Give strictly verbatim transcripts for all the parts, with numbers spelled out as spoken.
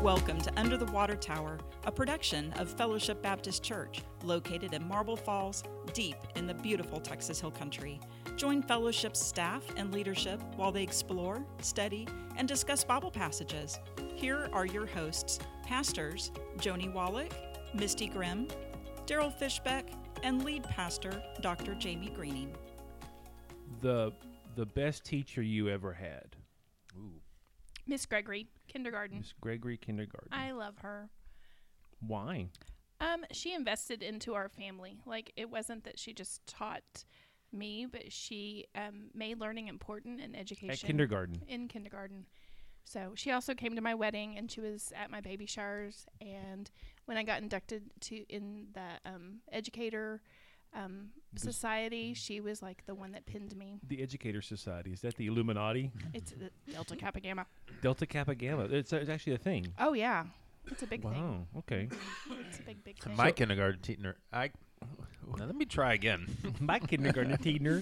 Welcome to Under the Water Tower, a production of Fellowship Baptist Church, located in Marble Falls, deep in the beautiful Texas Hill Country. Join Fellowship's staff and leadership while they explore, study, and discuss Bible passages. Here are your hosts, Pastors Joni Wallach, Misty Grimm, Daryl Fishbeck, and lead pastor, Doctor Jamie Greening. The the best teacher you ever had? Ooh. Miss Gregory, kindergarten. Miss Gregory, kindergarten. I love her. Why? Um, she invested into our family. Like, it wasn't that she just taught me, but she um, made learning important in education. At kindergarten. In kindergarten. So she also came to my wedding, and she was at my baby showers. And when I got inducted to in the um, educator um, society, she was like the one that pinned me. The Educator Society. Is that the Illuminati? It's the Delta Kappa Gamma. Delta Kappa Gamma. It's, it's actually a thing. Oh, yeah. It's a big wow. thing. Wow. Okay. It's a big, big thing. My kindergarten teacher, I. Now let me try again. My kindergarten teacher.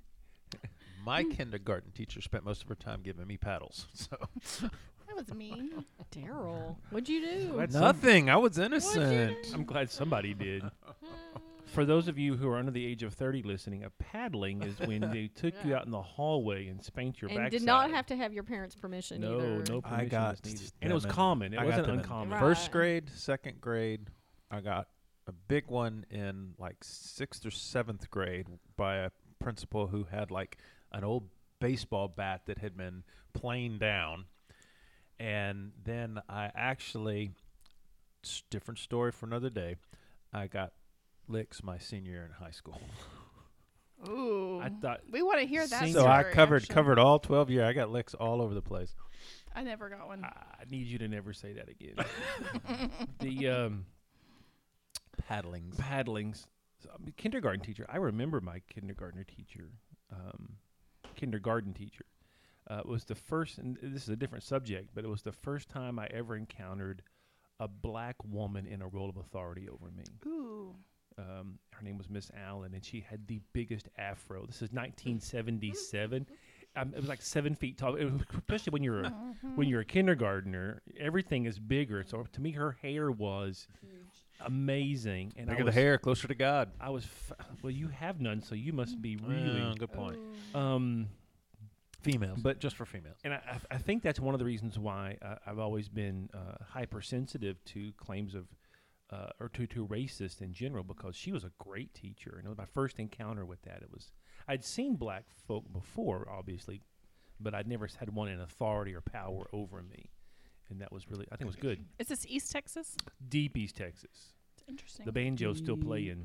My kindergarten teacher spent most of her time giving me paddles. So That was mean. Daryl, what'd you do? That's nothing. I was innocent. I'm glad somebody did. For those of you who are under the age of thirty listening, a paddling is when they took you out in the hallway and spanked your and backside. did not have to have your parents' permission no, either. No, I permission got was needed. them And it was in- common. It I got wasn't them in uncommon. Right. First grade, second grade, I got a big one in like sixth or seventh grade by a principal who had like an old baseball bat that had been planed down. And then I actually, s- different story for another day, I got licks my senior year in high school. Ooh. I thought We want to hear that Senior- So story, I covered actually. covered all twelve years. I got licks all over the place. I never got one. I need you to never say that again. the um, Paddlings. paddlings. So, I mean, kindergarten teacher. I remember my kindergartner teacher. Um, kindergarten teacher uh, was the first. And this is a different subject, but it was the first time I ever encountered a black woman in a role of authority over me. Ooh. Um, her name was Miss Allen, and she had the biggest afro. This is nineteen seventy-seven. Um, it was like seven feet tall. It was, especially when you're a, when you're a kindergartner, everything is bigger. So to me, her hair was amazing. And I Bigger was, the hair, closer to God. I was f- well. You have none, so you must be really. Uh, good point. Um, Females, but- but just for females. and I, I I think that's one of the reasons why uh, I've always been uh, hypersensitive to claims of, uh, or to, to racist in general, because she was a great teacher. And it was my first encounter with that. It was, I'd seen black folk before, obviously, but I'd never had one in authority or power over me. And that was really, I think it was good. Is this East Texas? Deep East Texas. It's interesting. The banjo's still playing.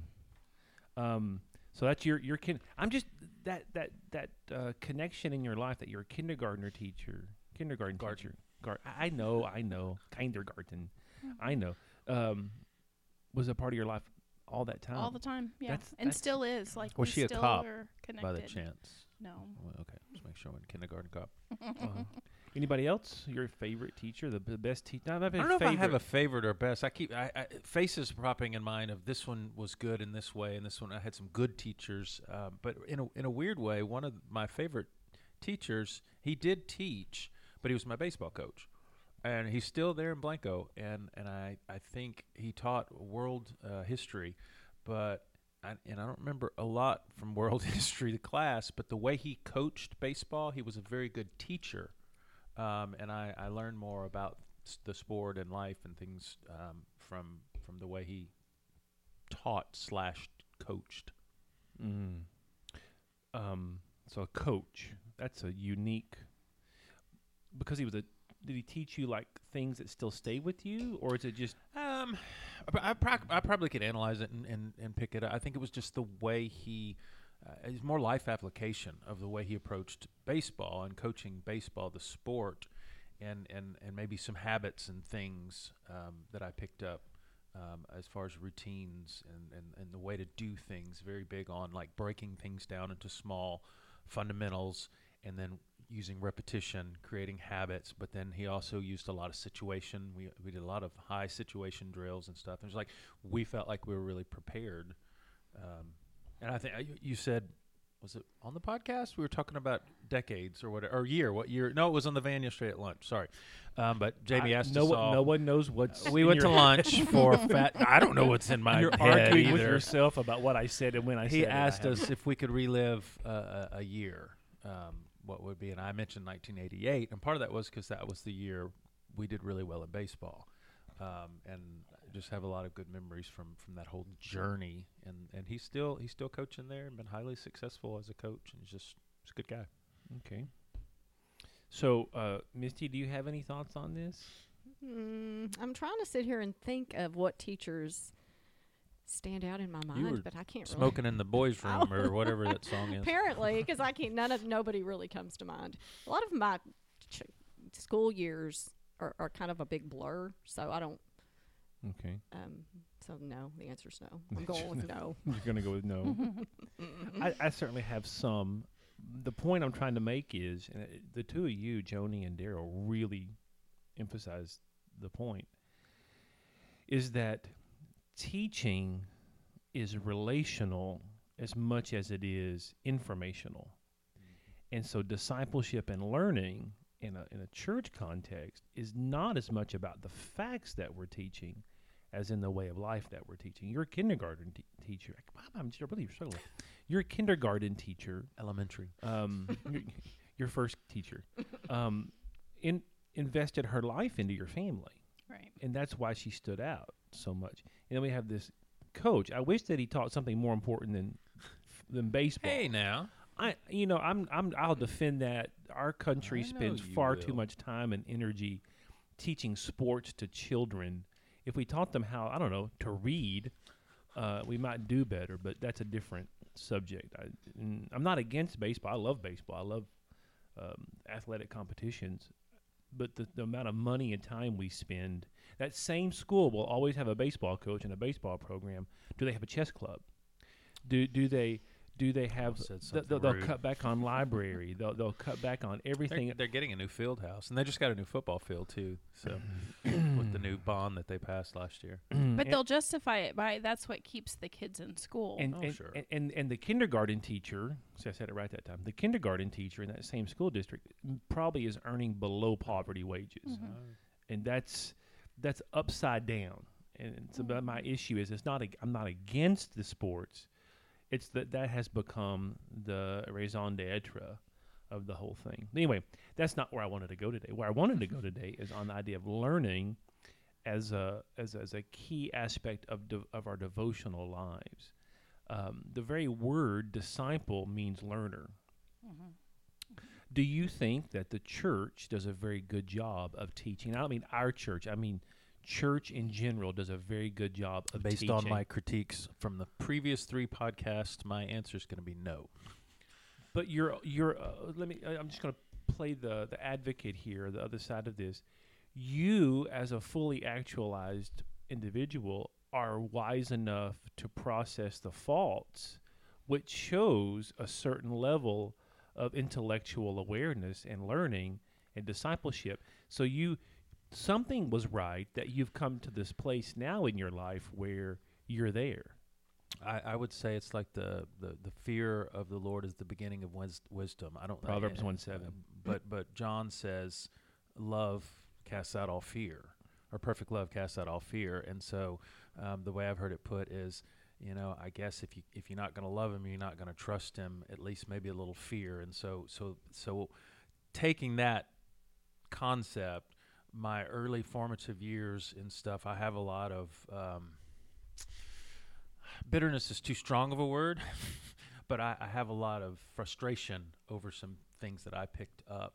Um, so that's your, your kin. I'm just, that, that, that uh, connection in your life that you're a kindergartner teacher, kindergarten Garten. teacher. Gar- I know, I know, kindergarten. I know. Um, was a part of your life all that time. All the time, yeah. That's- and that's- still is. Like, Was we she a still cop, are connected. By the chance. No. Well, okay, let's make sure I'm a kindergarten cop. Uh-huh. Anybody else? Your favorite teacher, the, the best teacher? Not I don't know if I have a favorite or best. I keep I, I, faces popping in mind of this one was good in this way, and this one I had some good teachers. Uh, but in a in a weird way, one of my favorite teachers, he did teach, but he was my baseball coach, and he's still there in Blanco. And and I I think he taught world uh, history, but. I, and I don't remember a lot from world history, the class, but the way he coached baseball, he was a very good teacher. Um, and I, I learned more about s- the sport and life and things um, from from the way he taught slash coached. Mm. Um, so a coach, that's a unique, because he was a, did he teach you like things that still stay with you, or is it just? Um, I, I, proc- I probably could analyze it and, and, and pick it up. I think it was just the way he, uh, it was more life application of the way he approached baseball and coaching baseball, the sport, and, and, and maybe some habits and things um, that I picked up um, as far as routines and, and, and the way to do things. Very big on like breaking things down into small fundamentals and then using repetition, creating habits, but then he also used a lot of situation. We we did a lot of high situation drills and stuff. It was like we felt like we were really prepared. Um, and I think uh, you- you said was it on the podcast? We were talking about decades or whatever, or year. What year? No, it was on the van yesterday at lunch. Sorry, um, but Jamie I- asked no us one, all. no one knows what's. we in went your to lunch for fat. I don't know what's in my You're head arguing with either. yourself about what I said and when I said He it. I asked haven't- us if we could relive uh, a, a year, um, what would be, and I mentioned nineteen eighty-eight, and part of that was because that was the year we did really well in baseball, um, and I just have a lot of good memories from, from that whole journey. And, and he's still he's still coaching there and been highly successful as a coach, and he's just he's a good guy. Okay. So, uh, Misty, do you have any thoughts on this? Mm, I'm trying to sit here and think of what teachers stand out in my You were mind, but I can't really. Smoking in the boys' room Oh. or whatever that song is. Apparently, because I can't. None of nobody really comes to mind. A lot of my ch- school years are, are kind of a big blur, so I don't. Okay. Um, so no, the answer's no. I'm going with no. You're going to go with no. I, I certainly have some. The point I'm trying to make is, and it- the two of you, Joni and Daryl, really emphasize the point, is that teaching is relational as much as it is informational. And so discipleship and learning in a in a church context is not as much about the facts that we're teaching as in the way of life that we're teaching. You're a kindergarten te- teacher. I'm just really struggling. You're a kindergarten teacher. Elementary. Um, your, your first teacher. Um, in, invested her life into your family. Right. And that's why she stood out so much. And then we have this coach. I wish that he taught something more important than than baseball. Hey, now. I, you know, I'm, I'm, I'll defend that. Our country I know spends you far too will. much time and energy teaching sports to children. If we taught them how, I don't know, to read, uh, we might do better. But that's a different subject. I, mm, I'm not against baseball. I love baseball. I love um, athletic competitions. But the, the amount of money and time we spend, that same school will always have a baseball coach and a baseball program. Do they have a chess club? Do do they do they have? said th- something they'll rude. cut back on library. They'll they'll cut back on everything. They're, they're getting a new field house, and they just got a new football field too. So with the new bond that they passed last year. But And- they'll justify it by that's what keeps the kids in school. And, Oh, and, sure. and, and and the kindergarten teacher, see, I said it right that time. The kindergarten teacher in that same school district m- probably is earning below poverty wages, Mhm. and that's that's upside down. And it's about my issue is it's not ag- I'm not against the sports, it's that that has become the raison d'être of the whole thing. Anyway, that's not where I wanted to go today. Where I wanted to go today is on the idea of learning as a as as a key aspect of de- of our devotional lives. Um, the very word disciple means learner. Do you think that the church does a very good job of teaching? I don't mean our church. I mean church in general does a very good job of Based teaching. on my critiques from the previous three podcasts, my answer is going to be no. But you're you're. Uh, let me. I- I'm just going to play the the advocate here, the other side of this. You, as a fully actualized individual, are wise enough to process the faults, which shows a certain level of intellectual awareness and learning and discipleship. So you, something was right that you've come to this place now in your life where you're there. I, I would say it's like the, the, the fear of the Lord is the beginning of wis- wisdom. I don't know. Proverbs uh, one seven. But but John says, love casts out all fear, or perfect love casts out all fear. And so um, the way I've heard it put is, you know, I guess if you if you're not going to love him, you're not going to trust him. At least maybe a little fear. And so so so taking that concept, my early formative years and stuff, I have a lot of um, bitterness is too strong of a word, but I, I have a lot of frustration over some things that I picked up.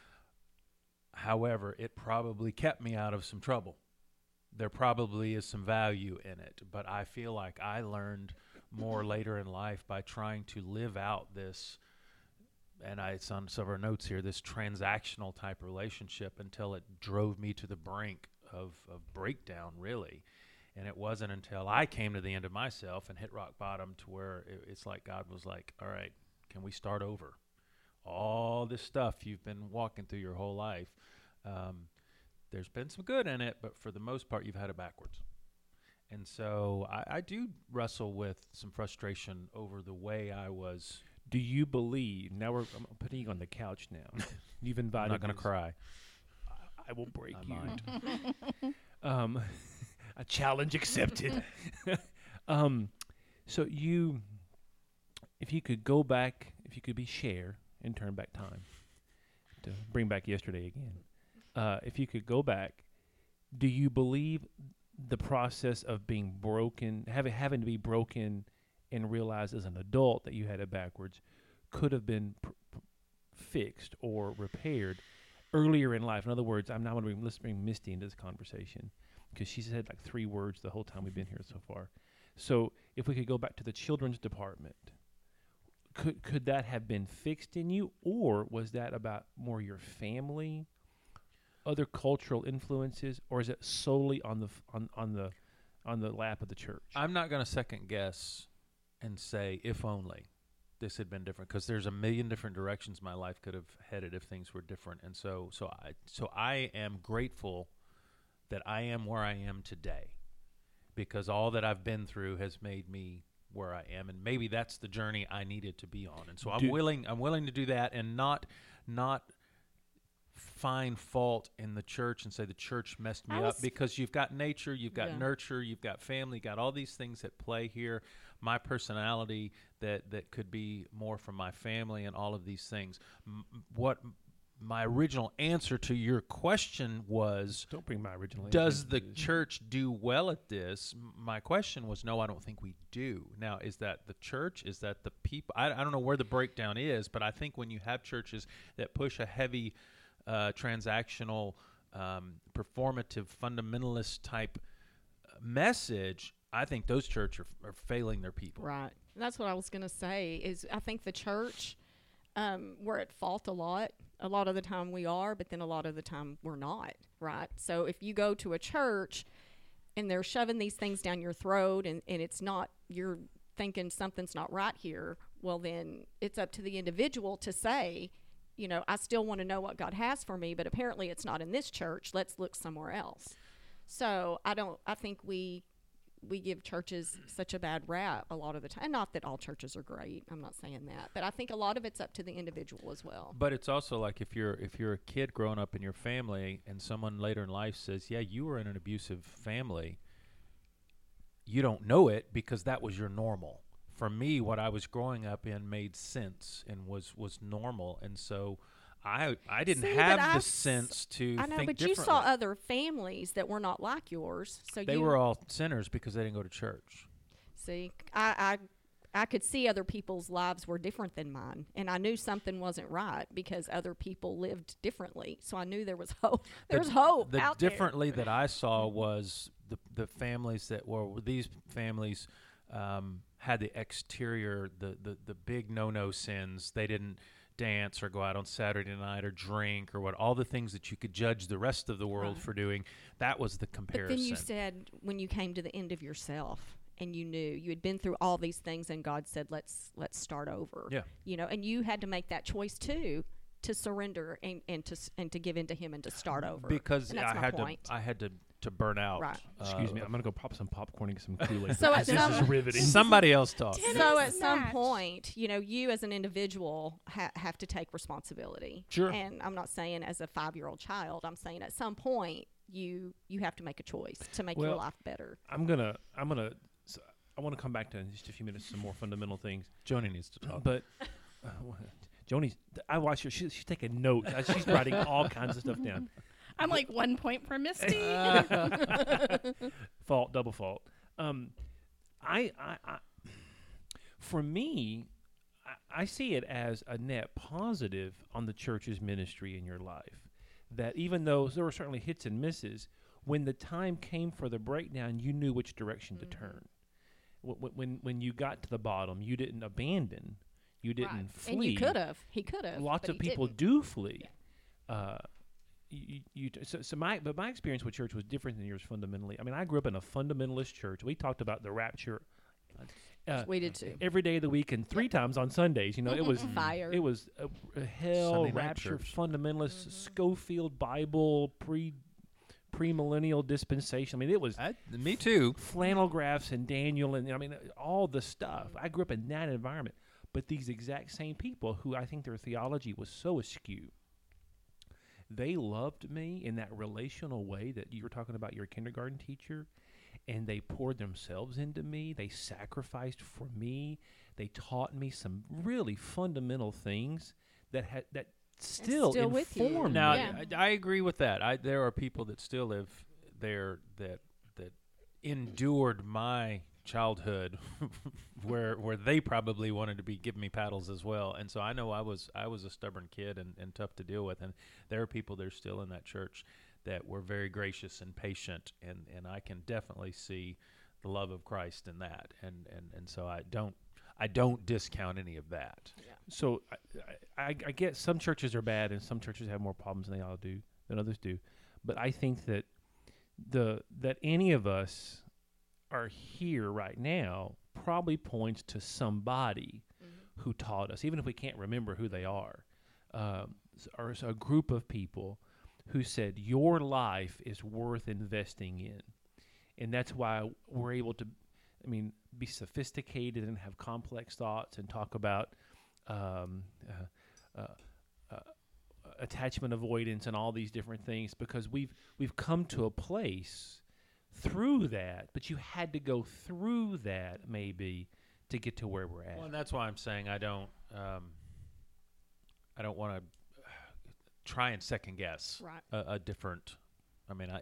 However, it probably kept me out of some trouble. There probably is some value in it, but I feel like I learned more later in life by trying to live out this, and I, it's on some of our notes here, this transactional type relationship until it drove me to the brink of, of breakdown, really. And it wasn't until I came to the end of myself and hit rock bottom to where it, it's like God was like, all right, can we start over? All this stuff you've been walking through your whole life, um, there's been some good in it, but for the most part, you've had it backwards. And so I, I do wrestle with some frustration over the way I was Do you believe? Now we're I'm putting you on the couch now. You've I'm invited. not going to us. cry. I will break I you. might. um, a challenge accepted. um, so you, if you could go back, if you could be Cher and turn back time to bring back yesterday again. Uh, if you could go back, do you believe the process of being broken, having having to be broken, and realize as an adult that you had it backwards, could have been pr- pr- fixed or repaired earlier in life? In other words, I'm now going to be listening Misty into this conversation because she said like three words the whole time we've been here so far. So if we could go back to the children's department, could could that have been fixed in you, or was that about more your family, other cultural influences, or is it solely on the f- on on the on the lap of the church? I'm not going to second guess and say if only this had been different, because there's a million different directions my life could have headed if things were different. And so so I so I am grateful that I am where I am today, because all that I've been through has made me where I am, and maybe that's the journey I needed to be on. And so I'm Do- willing I'm willing to do that and not not find fault in the church and say the church messed me I up, was- because you've got nature, you've got Yeah. nurture, you've got family, got all these things at play here. My personality that that could be more from my family and all of these things. M- what my original answer to your question was, Don't bring my original. does answer the into this. church do well at this? M- My question was, no, I don't think we do. Now, is that the church? Is that the people? I, I don't know where the breakdown is, but I think when you have churches that push a heavy uh, transactional, um, performative, fundamentalist type uh, message, I think those churches are, are failing their people. Right. That's what I was going to say is I think the church, um, we're at fault a lot. A lot of the time we are, but then a lot of the time we're not, right? So if you go to a church and they're shoving these things down your throat and, and it's not, you're thinking something's not right here, well, then it's up to the individual to say, you know, I still want to know what God has for me, but apparently it's not in this church. Let's look somewhere else. So I don't, I think we, we give churches such a bad rap a lot of the time. Not that all churches are great. I'm not saying that, but I think a lot of it's up to the individual as well. But it's also like if you're if you're a kid growing up in your family and someone later in life says, yeah, you were in an abusive family, you don't know it because that was your normal. For me, what I was growing up in made sense and was was normal, and so I I didn't See, have but I the s- sense to I know, think but you differently. saw other families that were not like yours. So They you were all sinners because they didn't go to church. see, I, I I could see other people's lives were different than mine, and I knew something wasn't right because other people lived differently. So I knew there was hope. There's the, hope The out differently that I saw was the the families that were these families um, had the exterior, the the the big no no sins. They didn't dance or go out on Saturday night or drink or what all the things that you could judge the rest of the world Right. for doing. That was the there. But comparison. then you said when you came to the end of yourself. And you knew you had been through all these things, and God said, "Let's let's start over." Yeah. You know, and you had to make that choice too, to surrender and, and to s- and to give in to Him and to start over. because and that's I my had point. to I had to to burn out. Right. Excuse uh, me, I'm gonna go pop some popcorn and get some Kool-Aid. So because at this some- is riveting. Somebody else talk. So at some match. point, you know, you as an individual ha- have to take responsibility. Sure. And I'm not saying as a five-year-old child. I'm saying at some point you you have to make a choice to make your Well, life better. I'm gonna I'm gonna s- I want to come back to in just a few minutes some more fundamental things. Joni needs to talk. But uh, Joni's, I watch her. She, she's taking notes. Uh, She's writing all kinds of stuff down. I'm like one point for Misty. Fault, double fault. Um, I, I, I, for me, I, I see it as a net positive on the church's ministry in your life. That even though there were certainly hits and misses, when the time came for the breakdown, you knew which direction to turn. When, when when you got to the bottom, you didn't abandon. You didn't Right. flee. And you could have. He could have. Lots but of he people didn't. do flee. Uh, you, you so, so my but my experience with church was different than yours fundamentally. I mean, I grew up in a fundamentalist church. We talked about the rapture uh, We did too. every day of the week and three times on Sundays. You know, it was Fire. it was a, a hell Sunday night rapture church. fundamentalist Schofield Bible pre premillennial dispensation. I mean, it was I, me too. flannel graphs and Daniel and I mean all the stuff. I grew up in that environment. But these exact same people who I think their theology was so askew, they loved me in that relational way that you were talking about your kindergarten teacher, and they poured themselves into me. They sacrificed for me. They taught me some really fundamental things that had that still, still with you. informed Now, me. Yeah. I, I agree with that. I, there are people that still live there that that endured my childhood, where where they probably wanted to be giving me paddles as well. And so I know I was I was a stubborn kid and, and tough to deal with. And there are people that are still in that church that were very gracious and patient. And, and I can definitely see the love of Christ in that. And, and, and so I don't I don't discount any of that. So I, I, I get some churches are bad and some churches have more problems than they all do than others do, but I think that the that any of us are here right now probably points to somebody mm-hmm. who taught us, even if we can't remember who they are, um, or a group of people who said your life is worth investing in, and that's why we're able to, I mean, be sophisticated and have complex thoughts and talk about um, uh, uh, uh, attachment avoidance and all these different things, because we've we've come to a place through that, but you had to go through that maybe to get to where we're at. Well, and that's why I'm saying I don't um, I don't want to try and second guess Right. a, a different. I mean, I,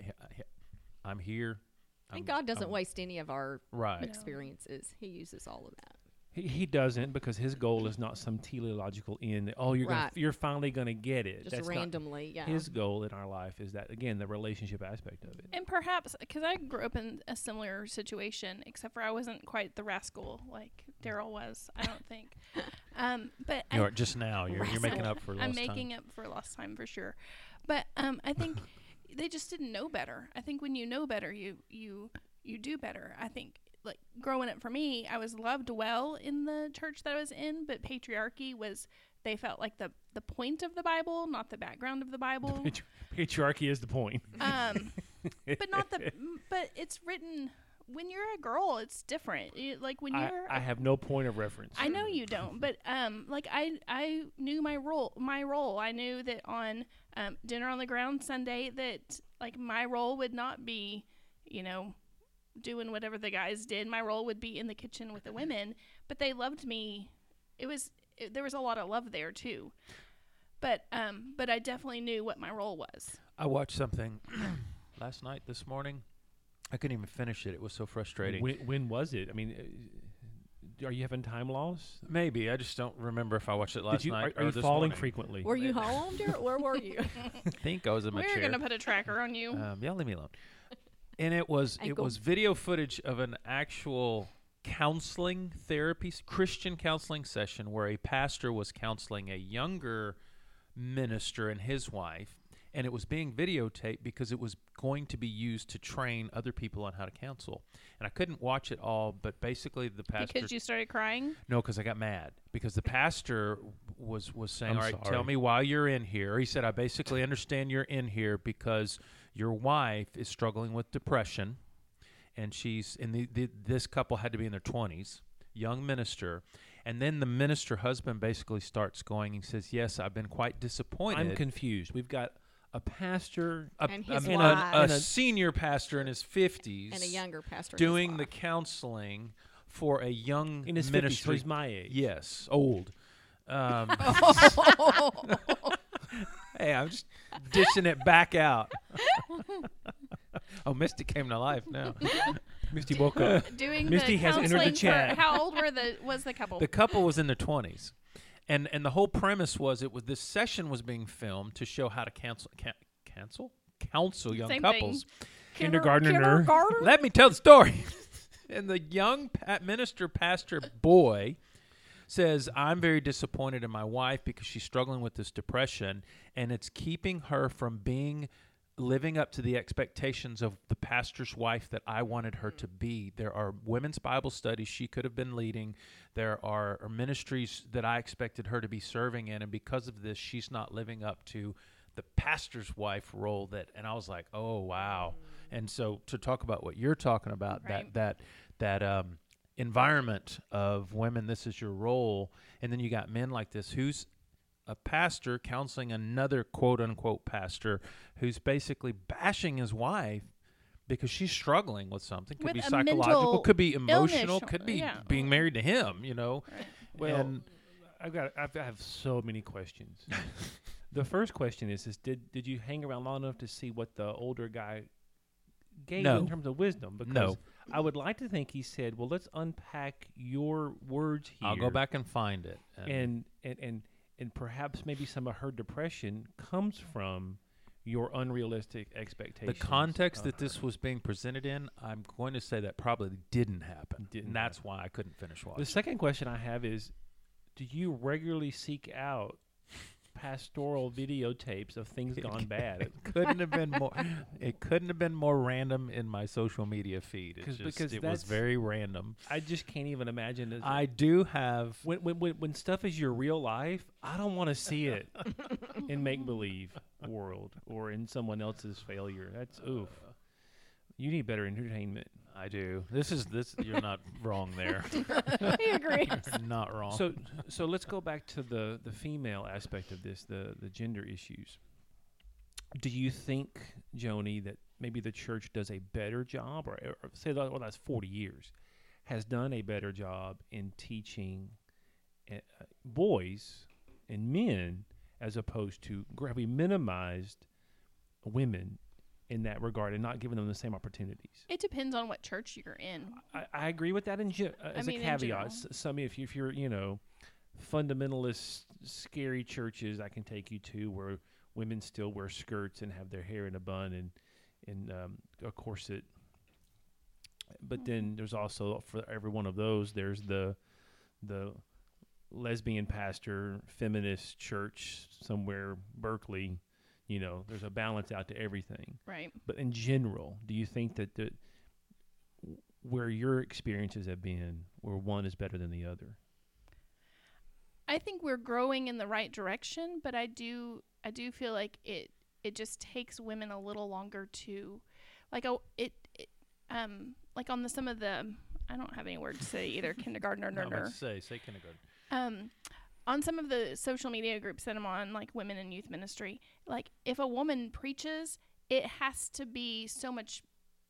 I I'm here. And I'm, God doesn't I'm, waste any of our right. experiences. He uses all of that. He, he doesn't, because his goal is not some teleological end that, oh, you're gonna, Right. you're finally going to get it. Just That's not randomly, yeah. his goal in our life is that, again, the relationship aspect of it. And perhaps because I grew up in a similar situation, except for I wasn't quite the rascal like Daryl was. I don't think. Um, but You I, are just now. You're you're making up for lost I'm time. making up for lost time for sure. But um, I think they just didn't know better. I think when you know better, you you you do better. I think. Like growing up for me, I was loved well in the church that I was in, but patriarchy was, they felt like the, the point of the Bible, not the background of the Bible. The patri- patriarchy is the point. Um, but not the, m- but it's written, when you're a girl, it's different. You, like when I, you're, I have no point of reference. I know you don't, but um, like I, I knew my role. My role. I knew that on um, Dinner on the Ground Sunday that like my role would not be, you know, doing whatever the guys did. My role would be in the kitchen with the women, but they loved me. It was it, there was a lot of love there too, but um, but I definitely knew what my role was. I watched something last night, this morning. I couldn't even finish it. It was so frustrating. When, when was it? I mean, uh, are you having time loss? Maybe I just don't remember if I watched it last Did you, night. are are or you this falling morning. frequently? Were you home, Daryl? Where were you? I think I was in my We're chair. gonna put a tracker on you. Um, yeah, leave me alone. And it was it Ankle. was video footage of an actual counseling therapy, Christian counseling session where a pastor was counseling a younger minister and his wife, and it was being videotaped because it was going to be used to train other people on how to counsel. And I couldn't watch it all, but basically the pastor Because you started crying. No, because I got mad because the pastor was was saying, I'm "All right, sorry. tell me why you're in here." He said, "I basically understand you're in here because your wife is struggling with depression, and she's and the, the, this couple had to be in their twenties, young minister." And then the minister husband basically starts going. He says, "Yes, I've been quite disappointed." I'm confused. We've got a pastor a, And a- his a- wife. a And a- senior pastor in his fifties, And a younger pastor. and his doing the wife. counseling for a young in his fifties, so ministry. he's my age. Yes, old. Um, hey, I'm just dishing it back out. Oh, Misty came to life now. Misty woke up. Doing Misty the has entered the counseling chat. For, how old were the was the couple? The couple was in their twenties, and and the whole premise was it was this session was being filmed to show how to cancel can, cancel counsel young Same couples. thing. Kindergartner. Kindergarten? Let me tell the story. And the young pa- minister pastor boy says, "I'm very disappointed in my wife because she's struggling with this depression, and it's keeping her from being living up to the expectations of the pastor's wife that I wanted her to be. There are women's Bible studies she could have been leading. There are, are ministries that I expected her to be serving in, and because of this, she's not living up to the pastor's wife role." That, and I was like, "Oh wow!" And so to talk about what you're talking about, Right. that that that um, environment of women, this is your role, and then you got men like this who's a pastor counseling another quote-unquote pastor who's basically bashing his wife because she's struggling with something. Could With be a psychological, mental could be emotional, illness, could be yeah. being married to him, you know. Right. Well, And I've got I've, I have so many questions. The first question is: Is did did you hang around long enough to see what the older guy gave No. in terms of wisdom? Because No. I would like to think he said, "Well, let's unpack your words here." I'll go back and find it. and and and and perhaps maybe some of her depression comes from your unrealistic the expectations. context of that this her. was being presented in, I'm going to say that probably didn't happen. Didn't and that's why I couldn't finish watching. The second question I have is, do you regularly seek out pastoral videotapes of things gone bad? It couldn't have been more. It couldn't have been more random in my social media feed. It 'Cause- just, because it was that's- very random. I just can't even imagine. This. I do have. when, when when when stuff is your real life, I don't want to see it in make believe world or in someone else's failure. That's oof. You need better entertainment. I do. This is this. You're not wrong there. He agrees. You're not wrong. So so let's go back to the the female aspect of this, the the gender issues. Do you think, Joni, that maybe the church does a better job, or, or say that well, that's forty years, has done a better job in teaching uh, boys and men as opposed to gr- have we minimized women in that regard and not giving them the same opportunities? It depends on what church you're in. I, I agree with that in ge- uh, as mean, a in caveat. general. S- Some if you, if you're you know fundamentalist, scary churches, I can take you to where women still wear skirts and have their hair in a bun and and um, a corset. But then there's also for every one of those, there's the the lesbian pastor, feminist church somewhere, Berkeley. You know, there's a balance out to everything. Right. But in general, do you think that the where your experiences have been, where one is better than the other? I think we're growing in the right direction, but I do I do feel like it it just takes women a little longer to like oh it, it um like on the some of the I don't have any word to say either kindergarten or No, nurner. let's say say kindergarten. Um on some of the social media groups that I'm on, like women in youth ministry, like if a woman preaches, it has to be so much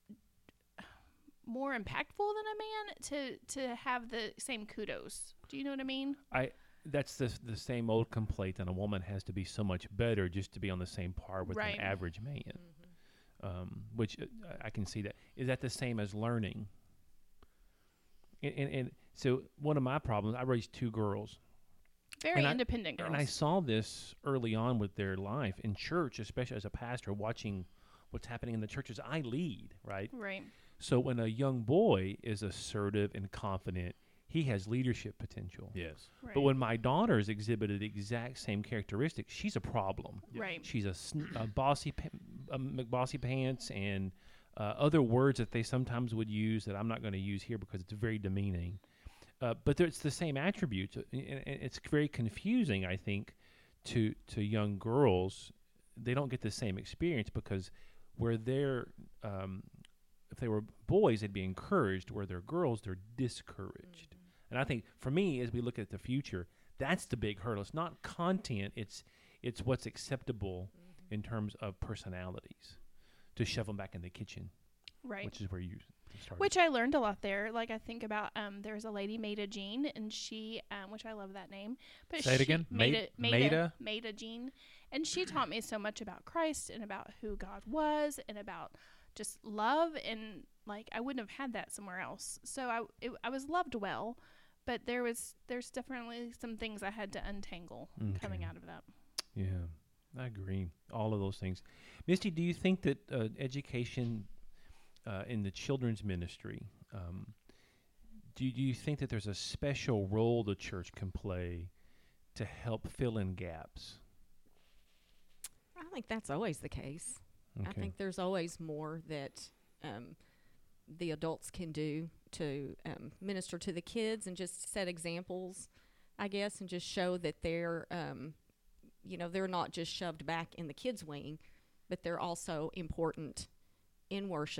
more impactful than a man to to have the same kudos. Do you know what I mean? I that's the the same old complaint that a woman has to be so much better just to be on the same par with Right. an average man. Um, which uh, I can see that. Is that the same as learning? And, and, and so one of my problems, I raised two girls. Very And I- independent girls. And I saw this early on with their life in church, especially as a pastor, watching what's happening in the churches I lead, right? Right. So when a young boy is assertive and confident, he has leadership potential. Yes. Right. But when my daughters exhibited the exact same characteristics, she's a problem. Right. She's a, sn- a bossy, pa- um, bossy pants and uh, other words that they sometimes would use that I'm not going to use here because it's very demeaning. Uh, but it's the same attributes. uh, And and it's very confusing, I think, to to young girls. They don't get the same experience because where they're, um, if they were boys, they'd be encouraged. Where they're girls, they're discouraged. And I think for me, as we look at the future, that's the big hurdle. It's not content. It's it's what's acceptable in terms of personalities to shove them back in the kitchen, Right. which is where you started. Which I learned a lot there. Like I think about um, there's a lady Maida Jean, and she, um, which I love that name. But Say it she, again? Maida, Ma- Maida, Maida? Maida Jean, and she taught me so much about Christ and about who God was and about just love, and like I wouldn't have had that somewhere else. So I it, I was loved well, but there was there's definitely some things I had to untangle coming Okay. out of that. Yeah, I agree. All of those things. Misty, do you think that uh, education uh, in the children's ministry, um, do, you- do you think that there's a special role the church can play to help fill in gaps? I think that's always the case. I Okay. think there's always more that um, the adults can do to um, minister to the kids and just set examples, I guess, and just show that they're, um, you know, they're not just shoved back in the kids' wing, but they're also important in worship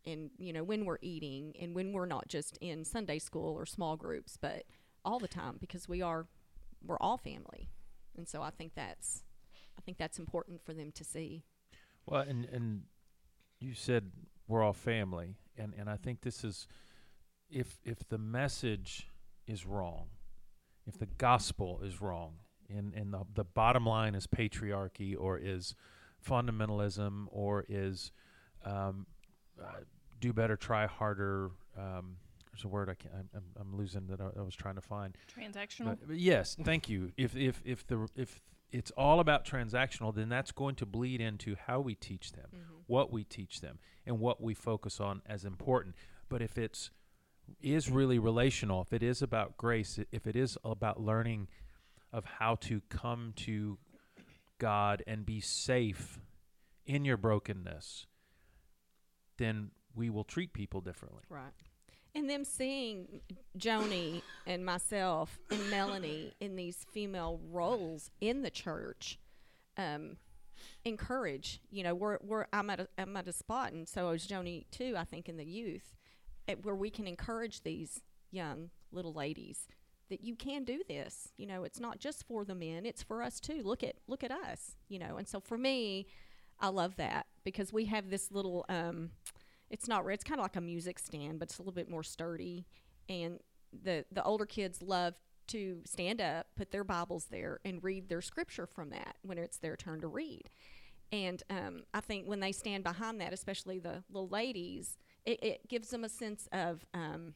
and, you know, when we're eating and when we're not just in Sunday school or small groups, but all the time, because we are, we're all family. And so I think that's, I think that's important for them to see. Well, and, and you said we're all family, and, and I think this is, if if the message is wrong, if the gospel is wrong, and, and the, the bottom line is patriarchy or is fundamentalism or is um, uh, do better, try harder. Um, there's a word I can't. I'm, I'm losing that I, I was trying to find. Transactional. But, but yes, thank you. If if if the if it's all about transactional, then that's going to bleed into how we teach them, Mm-hmm. what we teach them, and what we focus on as important. But if it's is really relational, if it is about grace, if it is about learning of how to come to God and be safe in your brokenness, then we will treat people differently. Right. And them seeing Joni and myself and Melanie in these female roles in the church, um, encourage. You know, we're we're I'm at a I'm at a spot, and so is Joni too. I think in the youth, at where we can encourage these young little ladies that you can do this. You know, it's not just for the men; it's for us too. Look at look at us. You know, and so for me, I love that because we have this little. Um, It's not. It's kind of like a music stand, but it's a little bit more sturdy. And the the older kids love to stand up, put their Bibles there, and read their scripture from that when it's their turn to read. And um, I think when they stand behind that, especially the little ladies, it, it gives them a sense of um,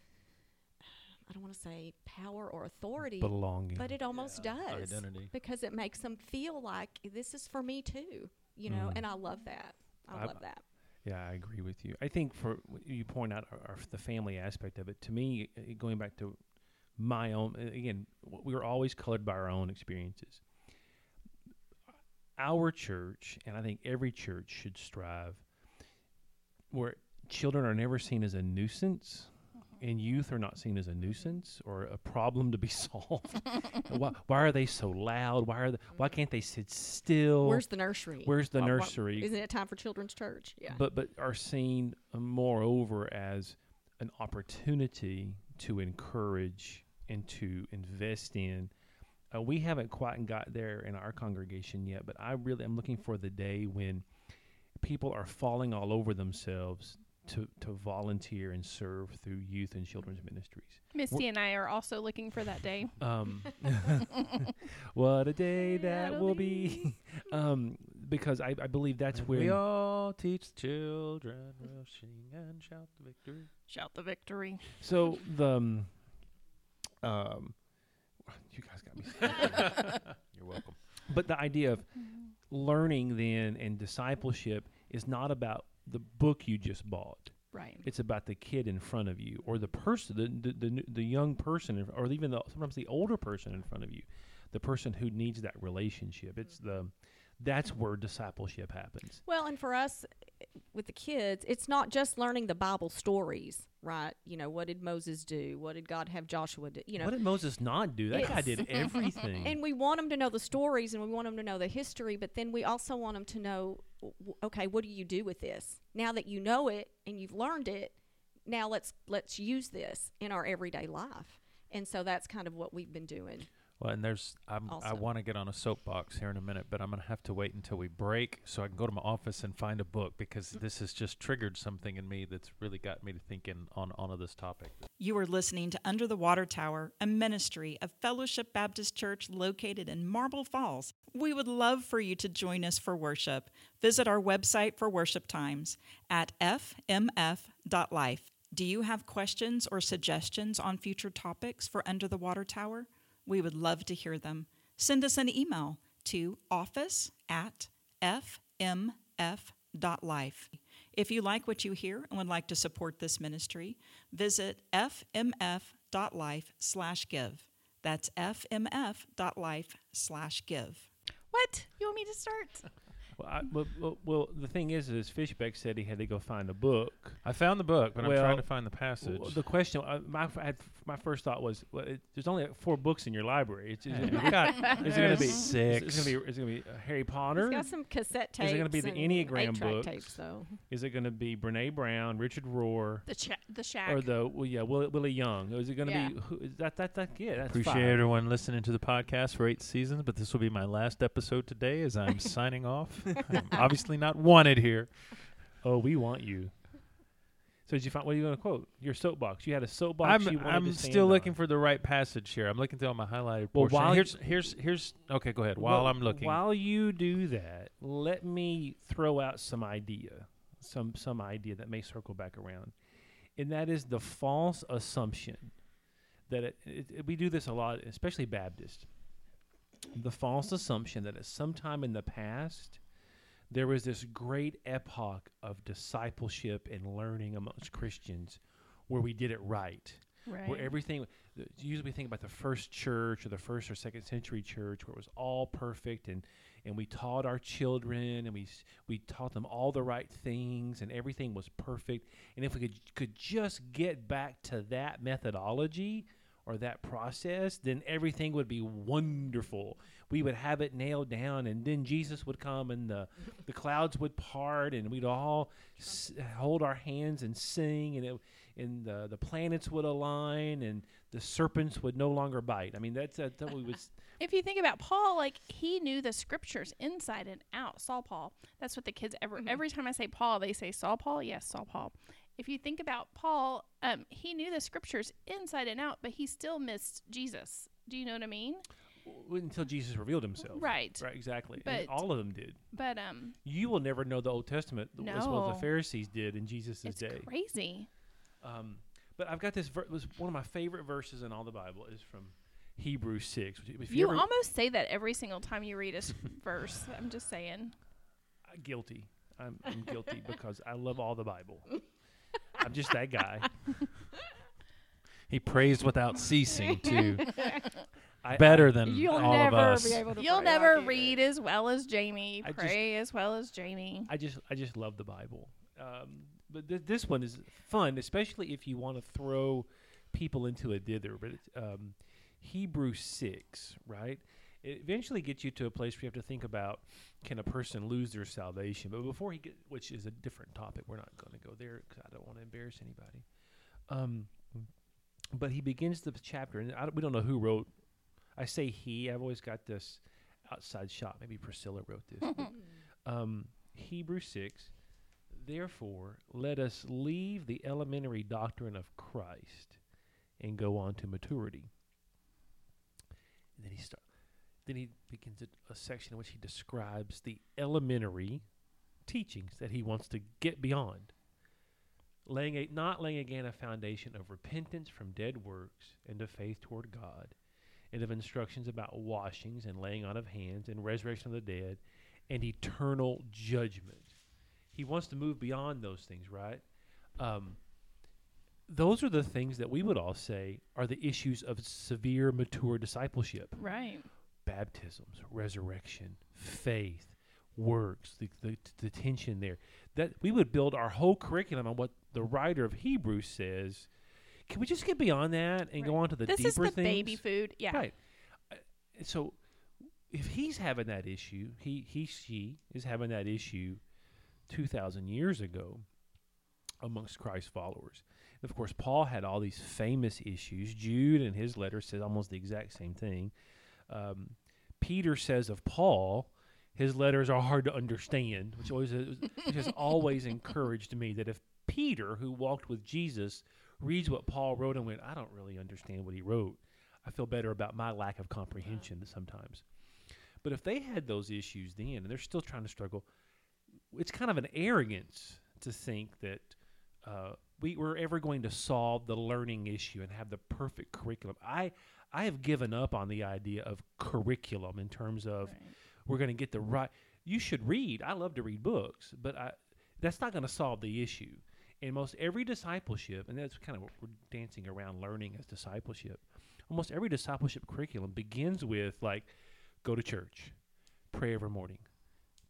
I don't want to say power or authority, Belonging. but it almost Yeah, does identity. because it makes them feel like this is for me too. You know, Mm. and I love that. I I- love that. Yeah, I agree with you. I think for you point out our, our, the family aspect of it. To me, uh, going back to my own uh, again, w- we were always colored by our own experiences. Our church, and I think every church should strive, where children are never seen as a nuisance, and youth are not seen as a nuisance or a problem to be solved. why, why are they so loud? Why are they, why can't they sit still? Where's the nursery? Where's the Wha- wha- nursery? Isn't it time for children's church? Yeah. but but are seen uh, moreover as an opportunity to encourage and to invest in. Uh, we haven't quite got there in our congregation yet, but I really am looking for the day when people are falling all over themselves to, to volunteer and serve through youth and children's ministries. Misty and I are also looking for that day. Um, what a day that That'll will be. um, because I, I believe that's And where we all teach the children, we'll sing and shout the victory. Shout the victory. So the um, um, you guys got me. You're welcome. But the idea of learning then and discipleship is not about the book you just bought. Right. It's about the kid in front of you, or the person, the the the, n- the young person, in- or even the, sometimes the older person in front of you, the person who needs that relationship. It's the that's where discipleship happens. Well, and for us eh, with the kids, it's not just learning the Bible stories, right? You know, what did Moses do? What did God have Joshua do? You know, What did Moses not do? That guy It's- did everything. and we want them to know the stories and we want them to know the history, but then we also want them to know, w- w- okay, what do you do with this? Now that you know it and you've learned it, now let's let's use this in our everyday life. And so that's kind of what we've been doing. Well, and there's I'm, I Also. want to get on a soapbox here in a minute, but I'm going to have to wait until we break so I can go to my office and find a book because this has just triggered something in me that's really got me to thinking on on this topic. You are listening to Under the Water Tower, a ministry of Fellowship Baptist Church located in Marble Falls. We would love for you to join us for worship. Visit our website for worship times at f m f dot life. Do you have questions or suggestions on future topics for Under the Water Tower? We would love to hear them. Send us an email to office at f m f dot life. If you like what you hear and would like to support this ministry, visit f m f dot life slash give. That's f m f dot life slash give. What? You want me to start? Well, I, well, well, well, the thing is, is Fishbeck said he had to go find a book. I found the book, but I'm Well, trying to find the passage. Well, the question, uh, my f- I had, my first thought was, well, it, there's only like four books in your library. It's, is Hey, it, we got is it going to be six. Is it going to be? Is it going to be uh, Harry Potter? He's got some cassette tapes. Is it gonna be the and Enneagram eight-track books? tapes, though. Is it going to be Brene Brown, Richard Rohr, The cha- the shack. or the well, yeah, Willie, Willie Young? Or is it going to Yeah. be who, is that? That that yeah, that's Appreciate five. everyone listening to the podcast for eight seasons, but this will be my last episode today as I'm signing off. I'm obviously not wanted here. Oh, we want you. So did you find? What are you going to quote? Your soapbox. You had a soapbox. I'm you wanted I'm to stand still looking on. for the right passage here. I'm looking through all my highlighted Well, portion. while here's here's here's okay. Go ahead. While Well, I'm looking, While you do that, let me throw out some idea, some some idea that may circle back around, and that is the false assumption that it, it, it- we do this a lot, especially Baptists. The false assumption that at some time in the past there was this great epoch of discipleship and learning amongst Christians where we did it right. right. Where everything, th- usually we think about the first church or the first or second century church where it was all perfect and, and we taught our children and we s- we taught them all the right things and everything was perfect. And if we could could just get back to that methodology or that process, then everything would be wonderful. We would have it nailed down, and then Jesus would come and the, the clouds would part and we'd all s- hold our hands and sing, and it and the the planets would align and the serpents would no longer bite. I mean, that's that's what we was. If you think about Paul, like he knew the scriptures inside and out. Saul Paul. That's what the kids ever. Mhm. Every time I say Paul, they say Saul Paul. Yes, Saul Paul. If you think about Paul, um, he knew the scriptures inside and out, but he still missed Jesus. Do you know what I mean? w- until Jesus revealed himself. Right. Right, exactly. But- and all of them did. But um, You will never know the Old Testament th- as well as No. the Pharisees did in Jesus' it's day. crazy. Um, but I've got this. Ver- was one of my favorite verses in all the Bible is from Hebrews six. Which If you, You ever, almost say that every single time you read a s- verse. I'm just saying. uh, guilty. I'm, I'm guilty because I love all the Bible. I'm just that guy. he prays without ceasing too. I, Better I, than You'll all never of us. be able to You'll pray never like you read do. as well as Jamie. I just- Pray as well as Jamie. I just I just love the Bible. Um, but th- this one is fun, especially if you want to throw people into a dither. But it's, um, Hebrews six, right? It eventually gets you to a place where you have to think about, can a person lose their salvation? But before he get, which is a different topic, we're not going to go there because I don't want to embarrass anybody. Um, but he begins the chapter, and I don't, we don't know who wrote. I say he. I've always got this outside shot. Maybe Priscilla wrote this. but, um, Hebrews six. Therefore, let us leave the elementary doctrine of Christ and go on to maturity. And then he start. Then he begins a, a section in which he describes the elementary teachings that he wants to get beyond, laying a, not laying again a foundation of repentance from dead works and of faith toward God, and of instructions about washings and laying on of hands and resurrection of the dead and eternal judgment. He wants to move beyond those things, right? Um, those are the things that we would all say are the issues of severe, mature discipleship. Right. Baptisms, resurrection, faith, works, the, the, the tension there. That we would build our whole curriculum on what the writer of Hebrews says. Can we just get beyond that and go Right. on to the This deeper is the things? baby food. Yeah. Right. Uh, so if he's having that issue, he, he, she is having that issue two thousand years ago amongst Christ's followers. And of course, Paul had all these famous issues. Jude in his letter says almost the exact same thing. Um, Peter says of Paul, his letters are hard to understand, which always which has always encouraged me that if Peter, who walked with Jesus, reads what Paul wrote and went, I don't really understand what he wrote, I feel better about my lack of comprehension sometimes. But if they had those issues then, and they're still trying to struggle, it's kind of an arrogance to think that uh, we, we're ever going to solve the learning issue and have the perfect curriculum. I I have given up on the idea of curriculum in terms of Right. we're going to get the right. You should read. I love to read books, but I, that's not going to solve the issue. In most every discipleship, and that's kind of what we're dancing around learning as discipleship, almost every discipleship curriculum begins with, like, go to church, pray every morning,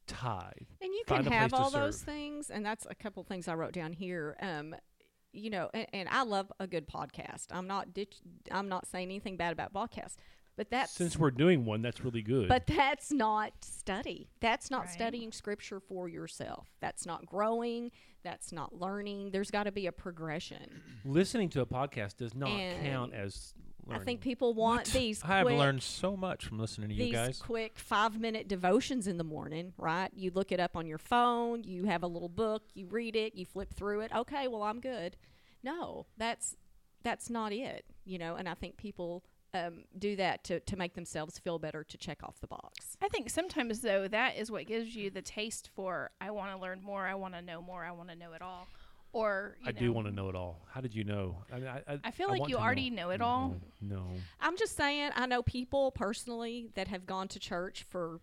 tithe. And you Find can a place have to all those serve. things, and that's a couple things I wrote down here. Um, you know, and, and I love a good podcast. I'm not ditch, I'm not saying anything bad about podcasts, but that's Since we're doing one, that's really good. but that's not study. That's not Right. studying scripture for yourself. That's not growing. That's not learning. There's got to be a progression. listening to a podcast does not And count as learning. I think people want these. I have quick, learned so much from listening to you these guys. quick five minute devotions in the morning, right? You look it up on your phone, you have a little book, you read it, you flip through it. Okay, well, I'm good. No, that's that's not it, you know, and I think people um, do that to, to make themselves feel better, to check off the box. I think sometimes, though, that is what gives you the taste for, I want to learn more, I want to know more, I want to know it all. Or, you I know, do want to know it all. How did you know? I, mean, I, I, I feel I like want you to already know it all. No, no. I'm just saying, I know people personally that have gone to church for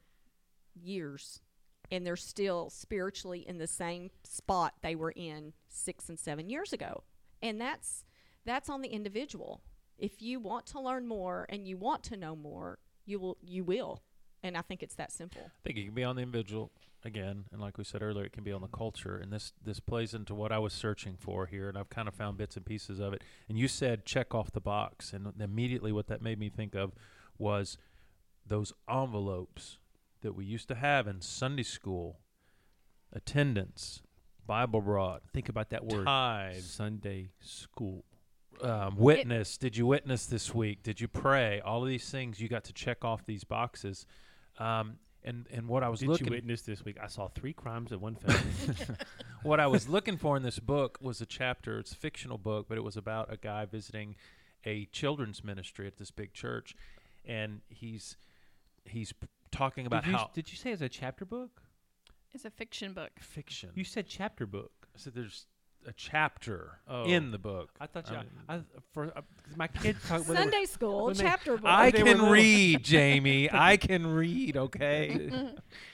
years, and they're still spiritually in the same spot they were in six and seven years ago. And that's that's on the individual. If you want to learn more and you want to know more, you will you will. And I think it's that simple. I think it can be on the individual again, and like we said earlier, it can be on the culture. And this this plays into what I was searching for here, and I've kind of found bits and pieces of it. And you said check off the box, and immediately what that made me think of was those envelopes that we used to have in Sunday school, attendance, Bible brought, Think about that word. tithe, Sunday school. um, witness. Did you witness this week? Did you pray? All of these things you got to check off these boxes. Um, and and what I was Did looking you witness this week? I saw three crimes of one family. what I was looking for in this book was a chapter. It's a fictional book, but it was about a guy visiting a children's ministry at this big church, and he's he's p- talking about did, you, how did you say it's a chapter book? It's a fiction book. fiction. You said chapter book. I said there's a chapter Oh. in the book. I thought you. I I, mean- for uh, 'cause my kids talk. when they were- Sunday school, when they- chapter book. I they were can little. read, Jamie. I can read, okay?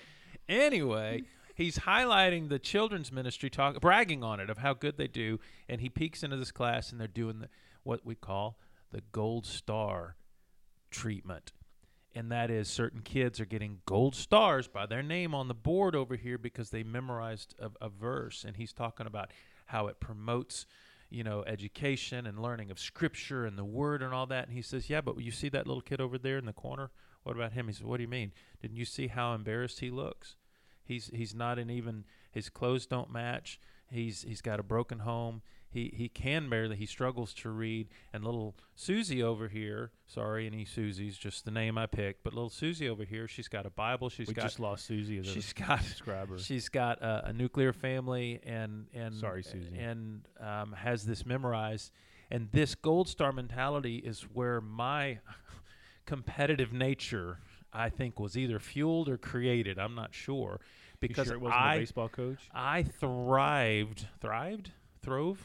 Anyway, he's highlighting the children's ministry, talk, bragging on it, of how good they do, and he peeks into this class, and they're doing the, what we call the gold star treatment. And that is certain kids are getting gold stars by their name on the board over here because they memorized a, a verse. And he's talking about how it promotes, you know, education and learning of Scripture and the Word and all that. And he says, yeah, but you see that little kid over there in the corner? What about him? He says, what do you mean? Didn't you see how embarrassed he looks? He's he's not in even, his clothes don't match. He's he's got a broken home. He he can barely, he struggles to read. And little Susie over here, sorry, any Susie's, just the name I picked, but little Susie over here, she's got a Bible. She's we got just lost Susie as she's a got subscriber. she's got a, a nuclear family and and Sorry, Susie. and um, has this memorized. And this gold star mentality is where my competitive nature, I think, was either fueled or created. I'm not sure. You Because sure it wasn't I, the baseball coach? I thrived, thrived, throve,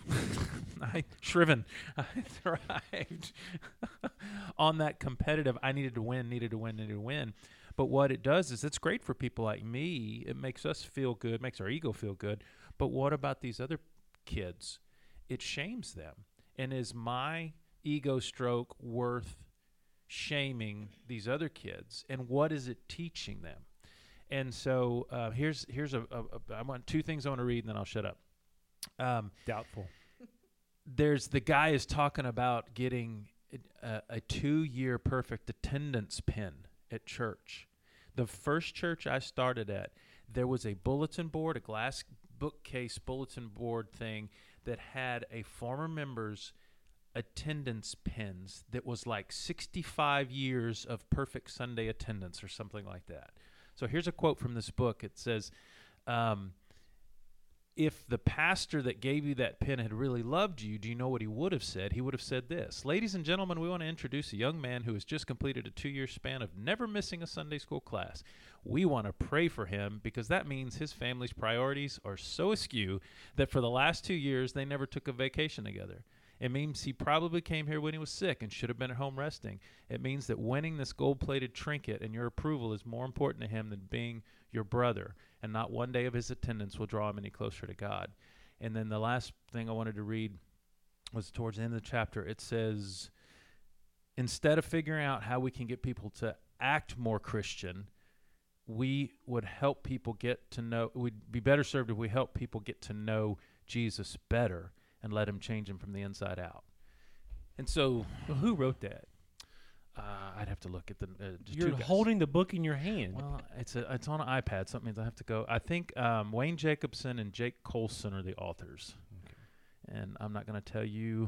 I shriven, I thrived on that competitive. I needed to win, needed to win, needed to win. But what it does is it's great for people like me. It makes us feel good, makes our ego feel good. But what about these other kids? It shames them. And is my ego stroke worth shaming these other kids? And what is it teaching them? And so uh, here's here's a, a, a I want two things I want to read, and then I'll shut up. Um, Doubtful. there's the guy is talking about getting a, a two-year perfect attendance pin at church. The first church I started at, there was a bulletin board, a glass bookcase bulletin board thing that had a former member's attendance pins that was like sixty-five years of perfect Sunday attendance or something like that. So here's a quote from this book. It says, um, if the pastor that gave you that pin had really loved you, do you know what he would have said? He would have said this: ladies and gentlemen, we want to introduce a young man who has just completed a two-year span of never missing a Sunday school class. We want to pray for him because that means his family's priorities are so askew that for the last two years they never took a vacation together. It means he probably came here when he was sick and should have been at home resting. It means that winning this gold-plated trinket and your approval is more important to him than being your brother, and not one day of his attendance will draw him any closer to God. And then the last thing I wanted to read was towards the end of the chapter. It says, instead of figuring out how we can get people to act more Christian, we would help people get to know, we'd be better served if we help people get to know Jesus better and let him change them from the inside out. And so, Well, who wrote that? uh, I'd have to look at the. Uh, just You're two guys. holding the book in your hand. Well, it's a it's on an iPad, so that means I have to go. I think um, Wayne Jacobson and Jake Colson are the authors, and I'm not going to tell you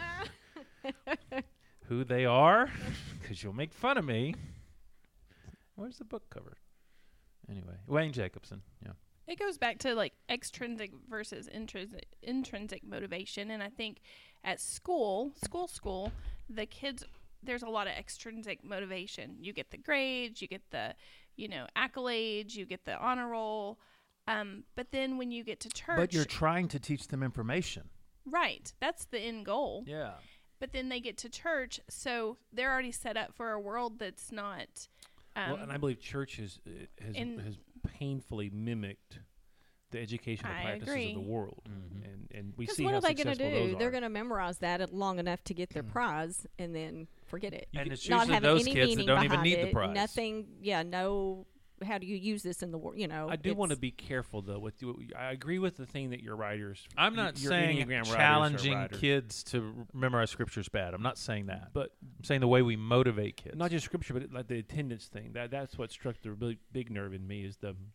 who they are because you'll make fun of me. Where's the book cover? Anyway, Wayne Jacobson. Yeah. It goes back to like extrinsic versus intrinsic intrinsic motivation, and I think at school, school, school, the kids, there's a lot of extrinsic motivation. You get the grades, you get the, you know, accolades, you get the honor roll, um, but then when you get to church, But you're trying to teach them information. right, that's the end goal. Yeah. But then they get to church, so they're already set up for a world that's not. Um, well, and I believe church has uh, has, in- has painfully mimicked the educational I practices agree. of the world, Mhm. and and we Because see what how are they going to successful do? those They're are. going to memorize that at long enough to get their prize and then forget it. And get- it's Not usually having those any kids that meaning don't even behind need it, the prize. Nothing. Yeah. No. How do you use this in the world? You know. I do want to it's- be careful though. With the, I agree with the thing that your writers. I'm not your saying Enneagram writers are challenging writers, kids to r- memorize scripture is bad. I'm not saying that. but I'm saying the way we motivate kids. not just scripture, but it, like the attendance thing. That that's what struck the really big nerve in me is the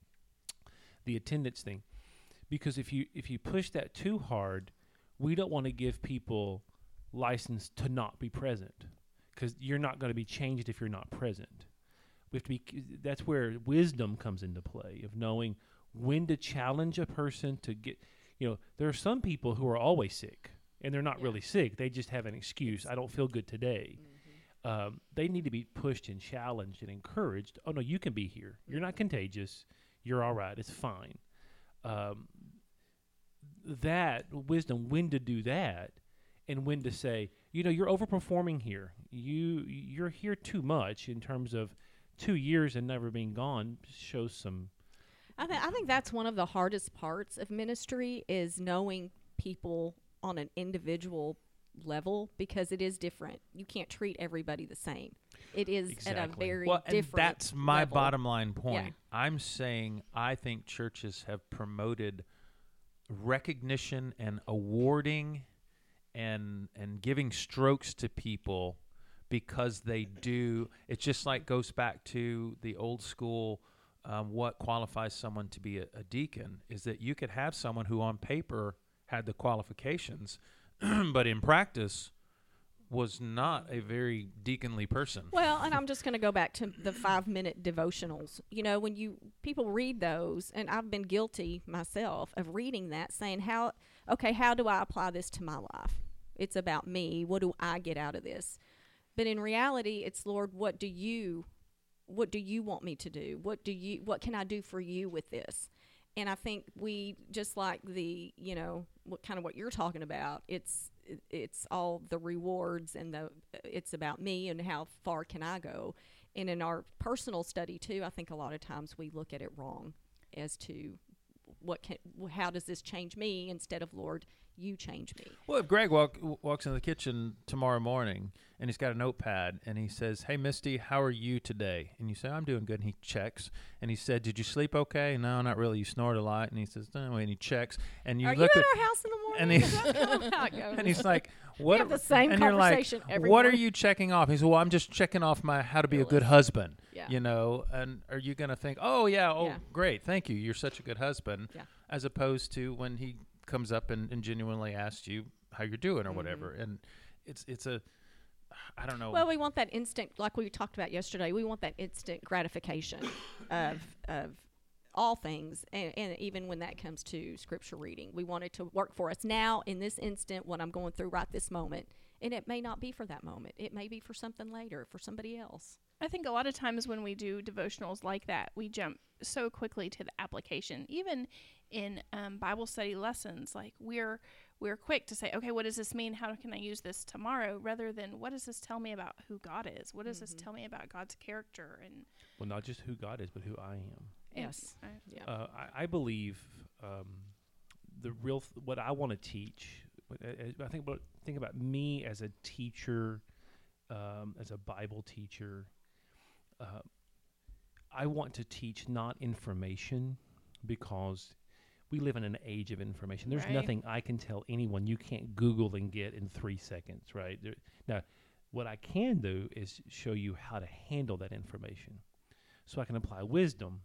the attendance thing, because if you if you push that too hard, we don't want to give people license to not be present, because you're not going to be changed if you're not present. We have to be. That's where wisdom comes into play of knowing when to challenge a person to get. You know, there are some people who are always sick, and they're not Yeah. really sick. They just have an excuse. I don't feel good today. Um, they need to be pushed and challenged and encouraged. Oh no, you can be here. You're not contagious. You're all right. It's fine. Um, that wisdom, when to do that, and when to say, you know, you're overperforming here. You you're here too much in terms of two years and never being gone shows some. I, th- I think that's one of the hardest parts of ministry is knowing people on an individual level, because it is different. You can't treat everybody the same. It is at a Exactly. very well, and different that's my level. bottom line point. Yeah. I'm saying I think churches have promoted recognition and awarding and and giving strokes to people because they do. It just like goes back to the old school. Um, what qualifies someone to be a, a deacon is that you could have someone who on paper had the qualifications, but in practice was not a very deaconly person. Well, and I'm just going to go back to the five minute devotionals. You know, when you people read those, and I've been guilty myself of reading that, saying, how, okay, how do I apply this to my life? It's about me. What do I get out of this? But in reality, it's, Lord, what do you, what do you want me to do? What do you, what can I do for you with this? And I think we, just like the, you know, what kind of what you're talking about, it's it's all the rewards and the it's about me and how far can I go. And in our personal study too, I think a lot of times we look at it wrong as to what can, how does this change me instead of, Lord, you change me. Well, if Greg walk, w- walks into the kitchen tomorrow morning and he's got a notepad and he says, "Hey, Misty, how are you today?" And you say, "I'm doing good." And he checks and he said, "Did you sleep okay?" "No, not really. You snored a lot." And he says, "No." And he checks and you Are look you at at our house in the morning? and he- That's kind of how it goes. and he's like, "What?" have the same and you're like, conversation every "What are morning." you checking off?" He said, "Well, I'm just checking off my how to be a Your good list. husband." Yeah. You know, and are you going to think, "Oh yeah, oh Yeah. great, thank you. You're such a good husband," Yeah. as opposed to when he comes up and, and genuinely asks you how you're doing or Mhm. whatever. And it's it's a I don't know. Well, we want that instant, like we talked about yesterday. We want that instant gratification of of all things, and, and even when that comes to scripture reading, we want it to work for us now in this instant, what I'm going through right this moment. And it may not be for that moment. It may be for something later, for somebody else. I think a lot of times when we do devotionals like that, we jump so quickly to the application. Even in um, Bible study lessons, like we're we're quick to say, okay, what does this mean? How can I use this tomorrow? Rather than, what does this tell me about who God is? What does this tell me about God's character? And Well, not just who God is, but who I am. Yes. I- Yeah. Uh, I, I believe um, the real th- what I want to teach. what- I I think about think about me as a teacher, um, as a Bible teacher. Uh, I want to teach not information, because we live in an age of information. There's Right. nothing I can tell anyone you can't Google and get in three seconds, right? There, now, what I can do is show you how to handle that information so I can apply wisdom.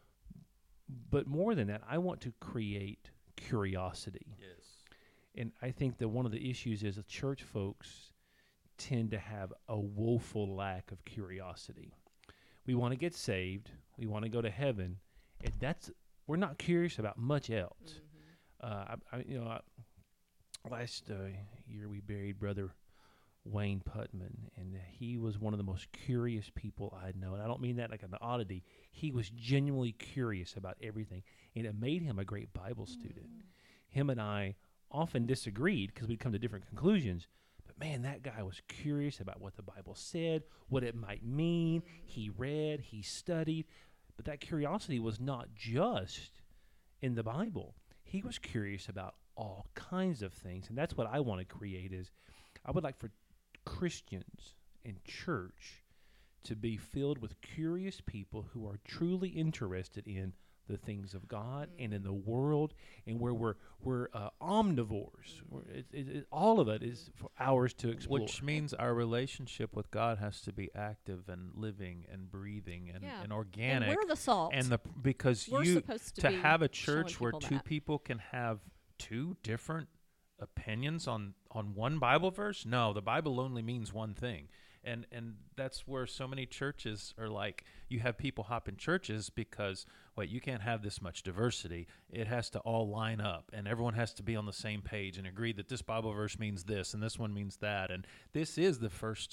But more than that, I want to create curiosity. Yes. And I think that one of the issues is that church folks tend to have a woeful lack of curiosity. We want to get saved. We want to go to heaven. And that's, we're not curious about much else. Uh, I, I, you know, I, last uh, year we buried Brother Wayne Putman, and he was one of the most curious people I know. And I don't mean that like an oddity. He was genuinely curious about everything, and it made him a great Bible student. Him and I often disagreed because we'd come to different conclusions. But man, that guy was curious about what the Bible said, what it might mean. He read, he studied. But that curiosity was not just in the Bible. He was curious about all kinds of things. And that's what I want to create is I would like for Christians in church to be filled with curious people who are truly interested in the things of God and in the world, and where we're we're uh, omnivores. We're, it, it, it, all of it is for ours to explore. Which means our relationship with God has to be active and living and breathing and, Yeah. and organic. And we're the salt. And the because We're you supposed to to be have a showing church where people two that. people can have two different opinions on on one Bible verse. No, the Bible only means one thing. And and that's where so many churches are like, you have people hop in churches because, wait, you can't have this much diversity. It has to all line up, and everyone has to be on the same page and agree that this Bible verse means this and this one means that. And this is the first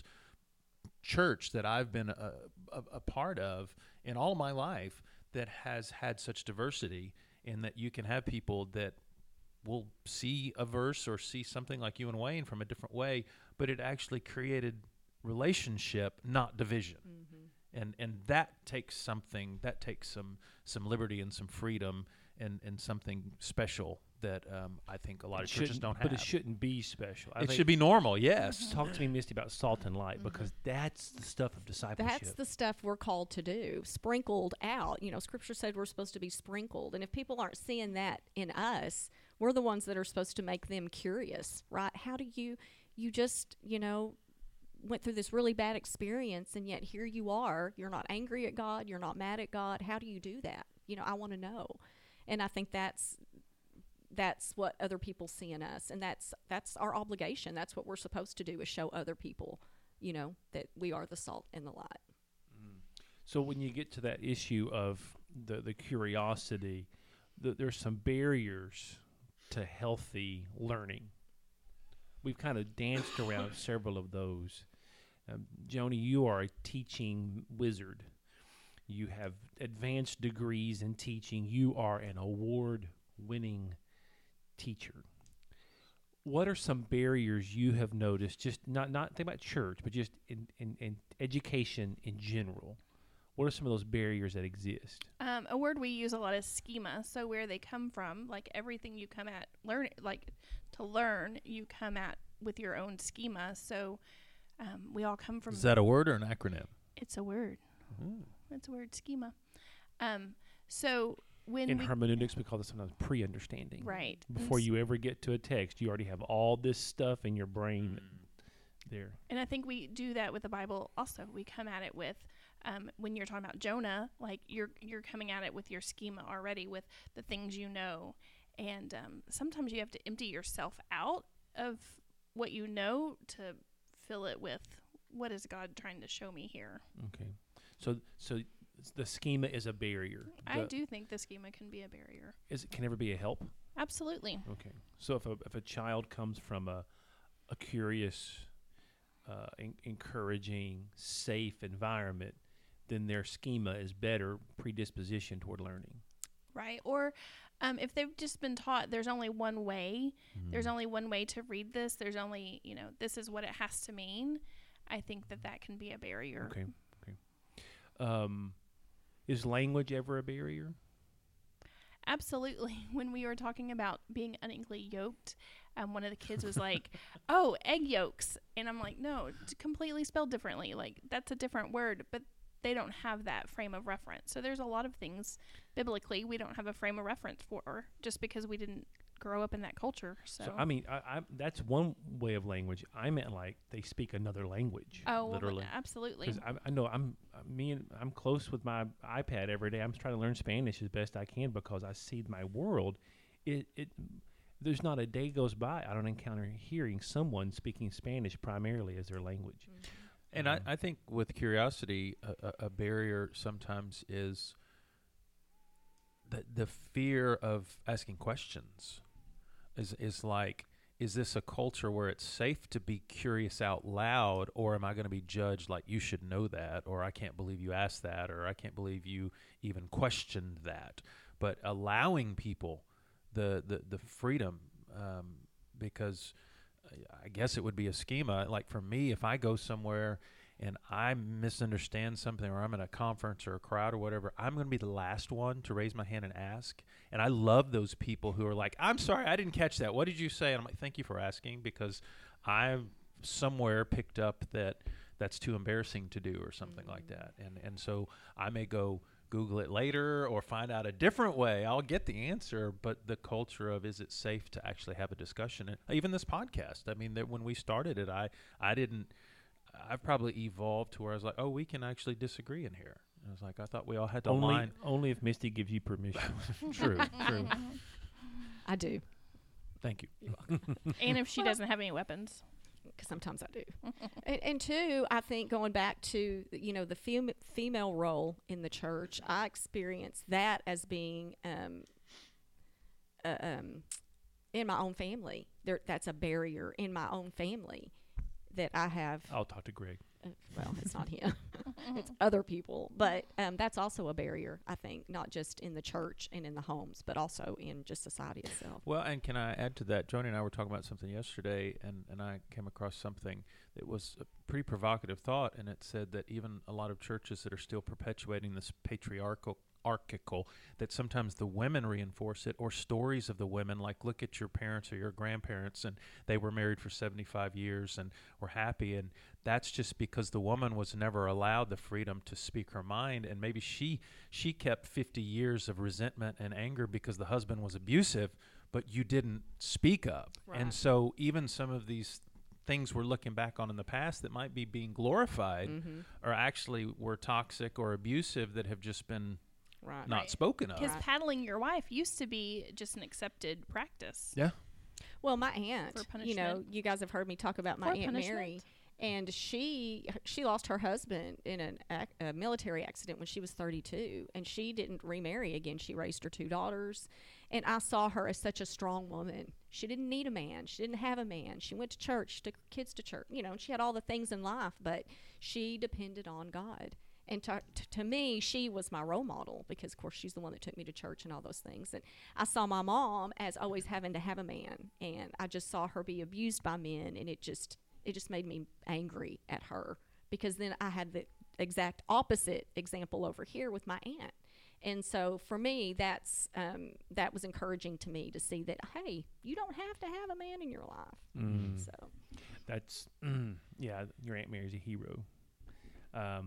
church that I've been a, a, a part of in all my life that has had such diversity, in that you can have people that will see a verse or see something like you and Wayne from a different way, but it actually created relationship, not division. Mm-hmm. And and that takes something, that takes some some liberty and some freedom and, and something special that um, I think a lot It of churches shouldn't- don't have. But it shouldn't be special. I It think- should be normal, yes. Talk to me, Misty, about salt and light, because that's the stuff of discipleship. That's the stuff we're called to do, sprinkled out. You know, Scripture said we're supposed to be sprinkled. And if people aren't seeing that in us, we're the ones that are supposed to make them curious, right? How do you, you just, you know, went through this really bad experience, and yet here you are. You're not angry at God. You're not mad at God. How do you do that? You know, I want to know. And I think that's that's what other people see in us, and that's that's our obligation. That's what we're supposed to do, is show other people, you know, that we are the salt and the light. So when you get to that issue of the, the curiosity, the, there's some barriers to healthy learning. We've kind of danced around several of those. Um, Joni, you are a teaching wizard. You have advanced degrees in teaching. You are an award-winning teacher. What are some barriers you have noticed, just not, not think about church, but just in, in, in education in general? What are some of those barriers that exist? Um, a word we use a lot is schema. So where they come from, like everything you come at learn, like to learn, you come at with your own schema. So um, we all come from. Is that a word or an acronym? It's a word. Ooh. It's a word, schema. Um, so when In we, hermeneutics, we call this sometimes pre-understanding. right Before And you ever get to a text, you already have all this stuff in your brain there. And I think we do that with the Bible also. We come at it with, um, when you're talking about Jonah, like you're you're coming at it with your schema already, with the things you know. And um, sometimes you have to empty yourself out of what you know to fill it with, what is God trying to show me here? Okay. So so the schema is a barrier. I The- do think the schema can be a barrier. Is it can ever be a help? Absolutely. Okay. So if a if a child comes from a a curious, uh, en- encouraging, safe environment, then their schema is better predisposition toward learning. Right. Or um, if they've just been taught there's only one way, there's only one way to read this, there's only, you know, this is what it has to mean, I think that that can be a barrier. Okay. Okay. Um, is language ever a barrier? Absolutely. When we were talking about being unequally yoked, um, one of the kids was like, oh, egg yolks. And I'm like, no, it's completely spelled differently. Like, that's a different word. But they don't have that frame of reference. So there's a lot of things biblically we don't have a frame of reference for just because we didn't grow up in that culture. So, So I mean, I, I that's one way of language. I meant like they speak another language. oh, well, literally. absolutely. Because I, I know I'm uh, me and I'm close with my iPad every day. I'm trying to learn Spanish as best I can because I see my world. It it there's not a day goes by I don't encounter hearing someone speaking Spanish primarily as their language. And Um, I, I think with curiosity, a, a, a barrier sometimes is the the fear of asking questions. Is is like, is this a culture where it's safe to be curious out loud, or am I going to be judged like you should know that, or I can't believe you asked that, or I can't believe you even questioned that? But allowing people the the, the freedom, um, because I guess it would be a schema. Like for me, if I go somewhere and I misunderstand something, or I'm in a conference or a crowd or whatever, I'm going to be the last one to raise my hand and ask. And I love those people who are like, I'm sorry, I didn't catch that. What did you say? And I'm like, thank you for asking, because I've somewhere picked up that that's too embarrassing to do or something mm-hmm. like that. And and so I may go Google it later or find out a different way. I'll get the answer, but the culture of, is it safe to actually have a discussion? And even this podcast, I mean, that when we started it, I, I didn't, I've probably evolved to where I was like, oh, we can actually disagree in here. And I was like, I thought we all had to only, line. Only if Misty gives you permission. True, true. I do. Thank you. And if she doesn't have any weapons. Because sometimes I do. and, and two, I think going back to, you know, the fem- female role in the church, I experienced that as being um, uh, um, in my own family. There, that's a barrier in my own family that I have. I'll talk to Greg. Uh, well, it's not him. It's other people. But um, that's also a barrier, I think, not just in the church and in the homes, but also in just society itself. Well, and can I add to that? Joni and I were talking about something yesterday, and, and I came across something that was a pretty provocative thought, and it said that even a lot of churches that are still perpetuating this patriarchal archical, that sometimes the women reinforce it, or stories of the women, like look at your parents or your grandparents and they were married for seventy-five years and were happy, and that's just because the woman was never allowed the freedom to speak her mind, and maybe she she kept fifty years of resentment and anger because the husband was abusive, but you didn't speak up. Right. And so even some of these things we're looking back on in the past that might be being glorified Mm-hmm. or actually were toxic or abusive that have just been Right. not Right. spoken of. Because Right. paddling your wife used to be just an accepted practice. Yeah. Well, my aunt, For you know, punishment. you guys have heard me talk about my For Aunt punishment. Mary, and she she lost her husband in an ac- a military accident when she was thirty-two, and she didn't remarry again. She raised her two daughters, and I saw her as such a strong woman. She didn't need a man. She didn't have a man. She went to church, she took her kids to church. You know, and she had all the things in life, but she depended on God. And to, to, to me, she was my role model because, of course, she's the one that took me to church and all those things. And I saw my mom as always having to have a man, and I just saw her be abused by men, and it just it just made me angry at her, because then I had the exact opposite example over here with my aunt. And so for me, that's um, that was encouraging to me to see that, hey, you don't have to have a man in your life. Mm. So That's mm, yeah. Your Aunt Mary's a hero. Um,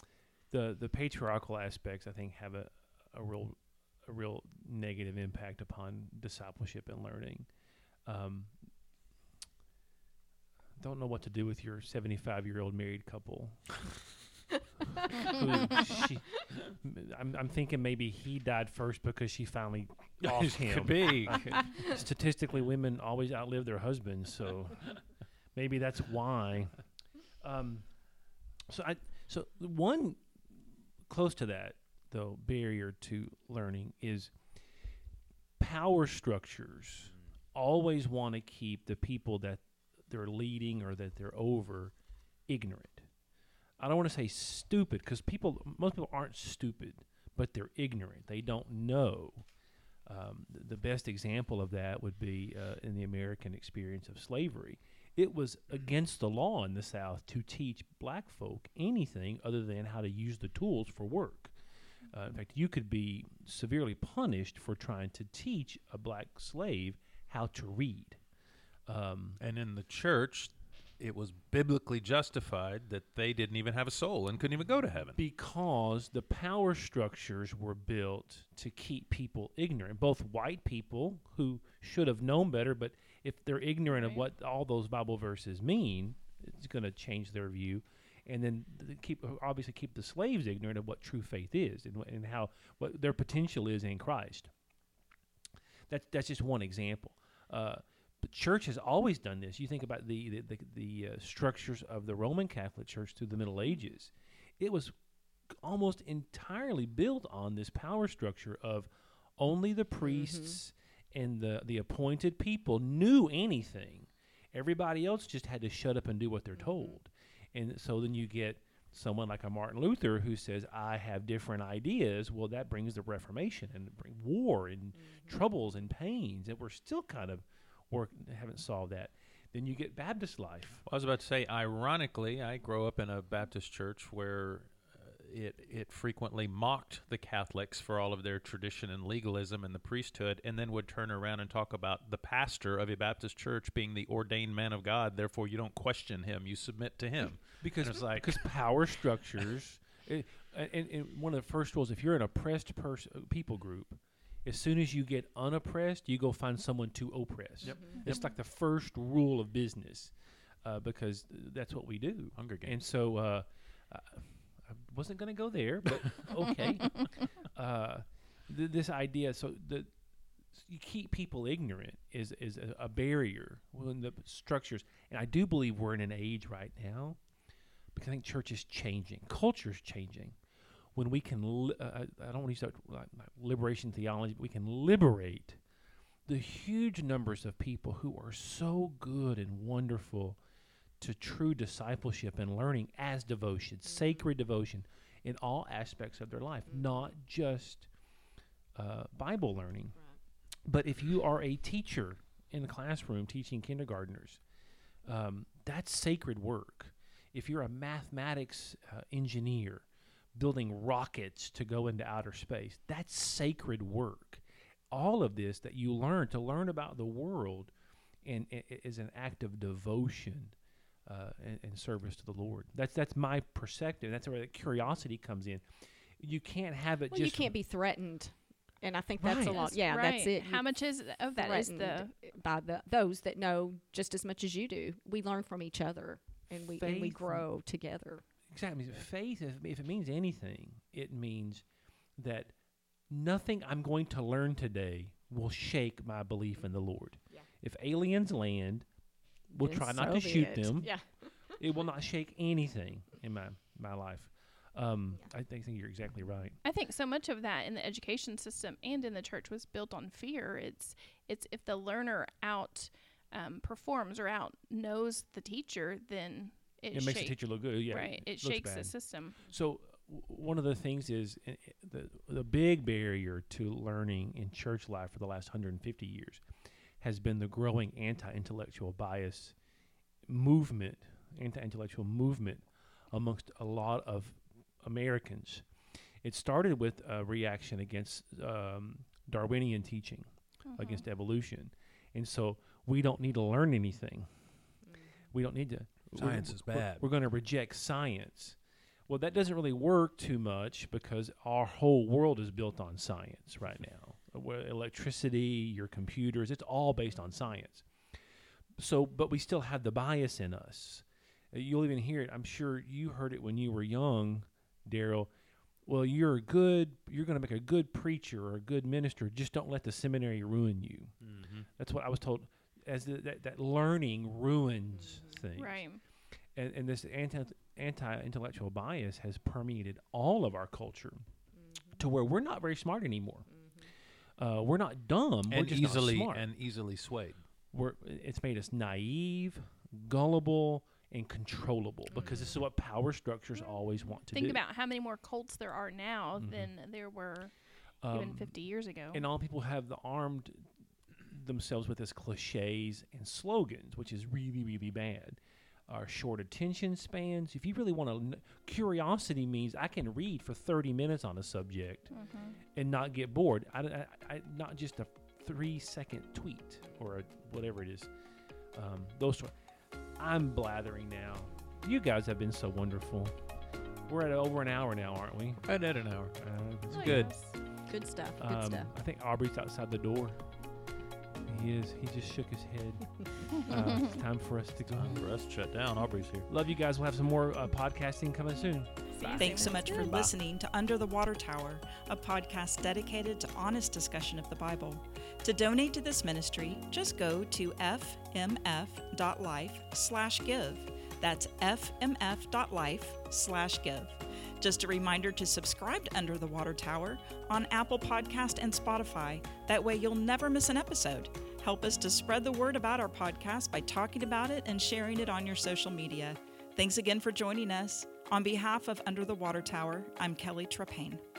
the the patriarchal aspects, I think, have a a real a real negative impact upon discipleship and learning. Um, don't know what to do with your seventy-five year old married couple. Who she, I'm, I'm thinking maybe he died first because she finally lost him. Could be. Statistically, women always outlive their husbands, so maybe that's why. Um, so I so one close to that though barrier to learning is power structures. Always want to keep the people that they're leading or that they're over ignorant. I don't want to say stupid, because people, most people aren't stupid, but they're ignorant. They don't know. Um, th- the best example of that would be uh, in the American experience of slavery. It was against the law in the South to teach black folk anything other than how to use the tools for work. Uh, in fact, you could be severely punished for trying to teach a black slave how to read. Um, And in the church, it was biblically justified that they didn't even have a soul and couldn't even go to heaven. Because the power structures were built to keep people ignorant, both white people who should have known better, but if they're ignorant of Right. what all those Bible verses mean, it's going to change their view. And then th- keep obviously keep the slaves ignorant of what true faith is and, wh- and how what their potential is in Christ. That's that's just one example. Uh, the church has always done this. You think about the the the, the uh, structures of the Roman Catholic Church through the Middle Ages. It was almost entirely built on this power structure of only the priests and the the appointed people knew anything. Everybody else just had to shut up and do what they're told. And so then you get someone like a Martin Luther who says, I have different ideas. Well, that brings the Reformation and bring war and troubles and pains. And we're still kind of work haven't solved that. Then you get Baptist life. Well, I was about to say, ironically, I grew up in a Baptist church where uh, it it frequently mocked the Catholics for all of their tradition and legalism and the priesthood, and then would turn around and talk about the pastor of a Baptist church being the ordained man of God. Therefore, you don't question him; you submit to him. Because And it's like because power structures, it, and, and one of the first rules, if you're an oppressed pers- people group, as soon as you get unoppressed, you go find someone to oppress. Yep. It's like the first rule of business, uh, because th- that's what we do. Hunger Games. And so uh, I I wasn't going to go there, but okay. uh, th- this idea, so the you keep people ignorant is is a, a barrier when the structures. And I do believe we're in an age right now, because I think church is changing, culture is changing. When we can, li- uh, I don't want to use that like, like liberation theology, but we can liberate the huge numbers of people who are so good and wonderful to true discipleship and learning as devotion, sacred devotion in all aspects of their life, not just uh, Bible learning. But if you are a teacher in a classroom teaching kindergartners, um, that's sacred work. If you're a mathematics uh, engineer building rockets to go into outer space, that's sacred work. All of this that you learn to learn about the world and, and is an act of devotion uh, and, and service to the Lord. That's that's my perspective. That's where the curiosity comes in. You can't have it Well, just you can't be threatened, and I think that's Right. a lot. That's Yeah, right. that's it. How much is of that is the threatened by the those that know just as much as you do. We learn from each other, and we and we Faith. grow together. Exactly. Faith, if, if it means anything, it means that nothing I'm going to learn today will shake my belief in the Lord. Yeah. If aliens land, we'll Then try not so to be shoot it. them. Yeah. It will not shake anything in my, my life. Um, I think, think you're exactly right. I think so much of that in the education system and in the church was built on fear. It's it's if the learner out um, performs or out knows the teacher, then it, It, makes the shake- teacher look good. Yeah, right. It looks shakes the bad. system. So w- one of the things is uh, the the big barrier to learning in church life for the last one hundred fifty years has been the growing anti-intellectual bias movement, anti-intellectual movement amongst a lot of Americans. It started with a reaction against um, Darwinian teaching, Mhm. against evolution, and so we don't need to learn anything. We don't need to. Science we're- is we're- bad. We're going to reject science. Well, that doesn't really work too much because our whole world is built on science right now. Where electricity, your computers, it's all based on science. So, but we still have the bias in us. Uh, You'll even hear it. I'm sure you heard it when you were young, Daryl. Well, you're a good, you're going to make a good preacher or a good minister. Just don't let the seminary ruin you. Mm-hmm. That's what I was told. As the, that, that learning ruins things. Right. And, and this anti, anti-intellectual bias has permeated all of our culture to where we're not very smart anymore. Uh, we're not dumb. we're And just easily not smart. and easily swayed. We're, it's made us naive, gullible, and controllable because this is what power structures always want to Think do. about how many more cults there are now Mhm. than there were even Um, fifty years ago. And all people have the armed themselves with this cliches and slogans, which is really, really bad. Our short attention spans. If you really want to, kn- curiosity means I can read for thirty minutes on a subject Mhm. and not get bored. I, I, I, not just a three second tweet or a, whatever it is. Um, those. Sort I'm blathering now. You guys have been so wonderful. We're at over an hour now, aren't we? Right at an hour. Uh, it's Oh, good. yes. Good stuff. Good Um, stuff. I think Aubrey's outside the door. He is. He just shook his head. uh, it's time for us to go. Time for us to shut down. Aubrey's here. Love you guys. We'll have some more uh, podcasting coming soon. See you Thanks so soon. much for Bye. listening to Under the Water Tower, a podcast dedicated to honest discussion of the Bible. To donate to this ministry, just go to fmf.life slash give. That's fmf.life slash give. Just a reminder to subscribe to Under the Water Tower on Apple Podcast and Spotify. That way you'll never miss an episode. Help us to spread the word about our podcast by talking about it and sharing it on your social media. Thanks again for joining us. On behalf of Under the Water Tower, I'm Kelly Trepane.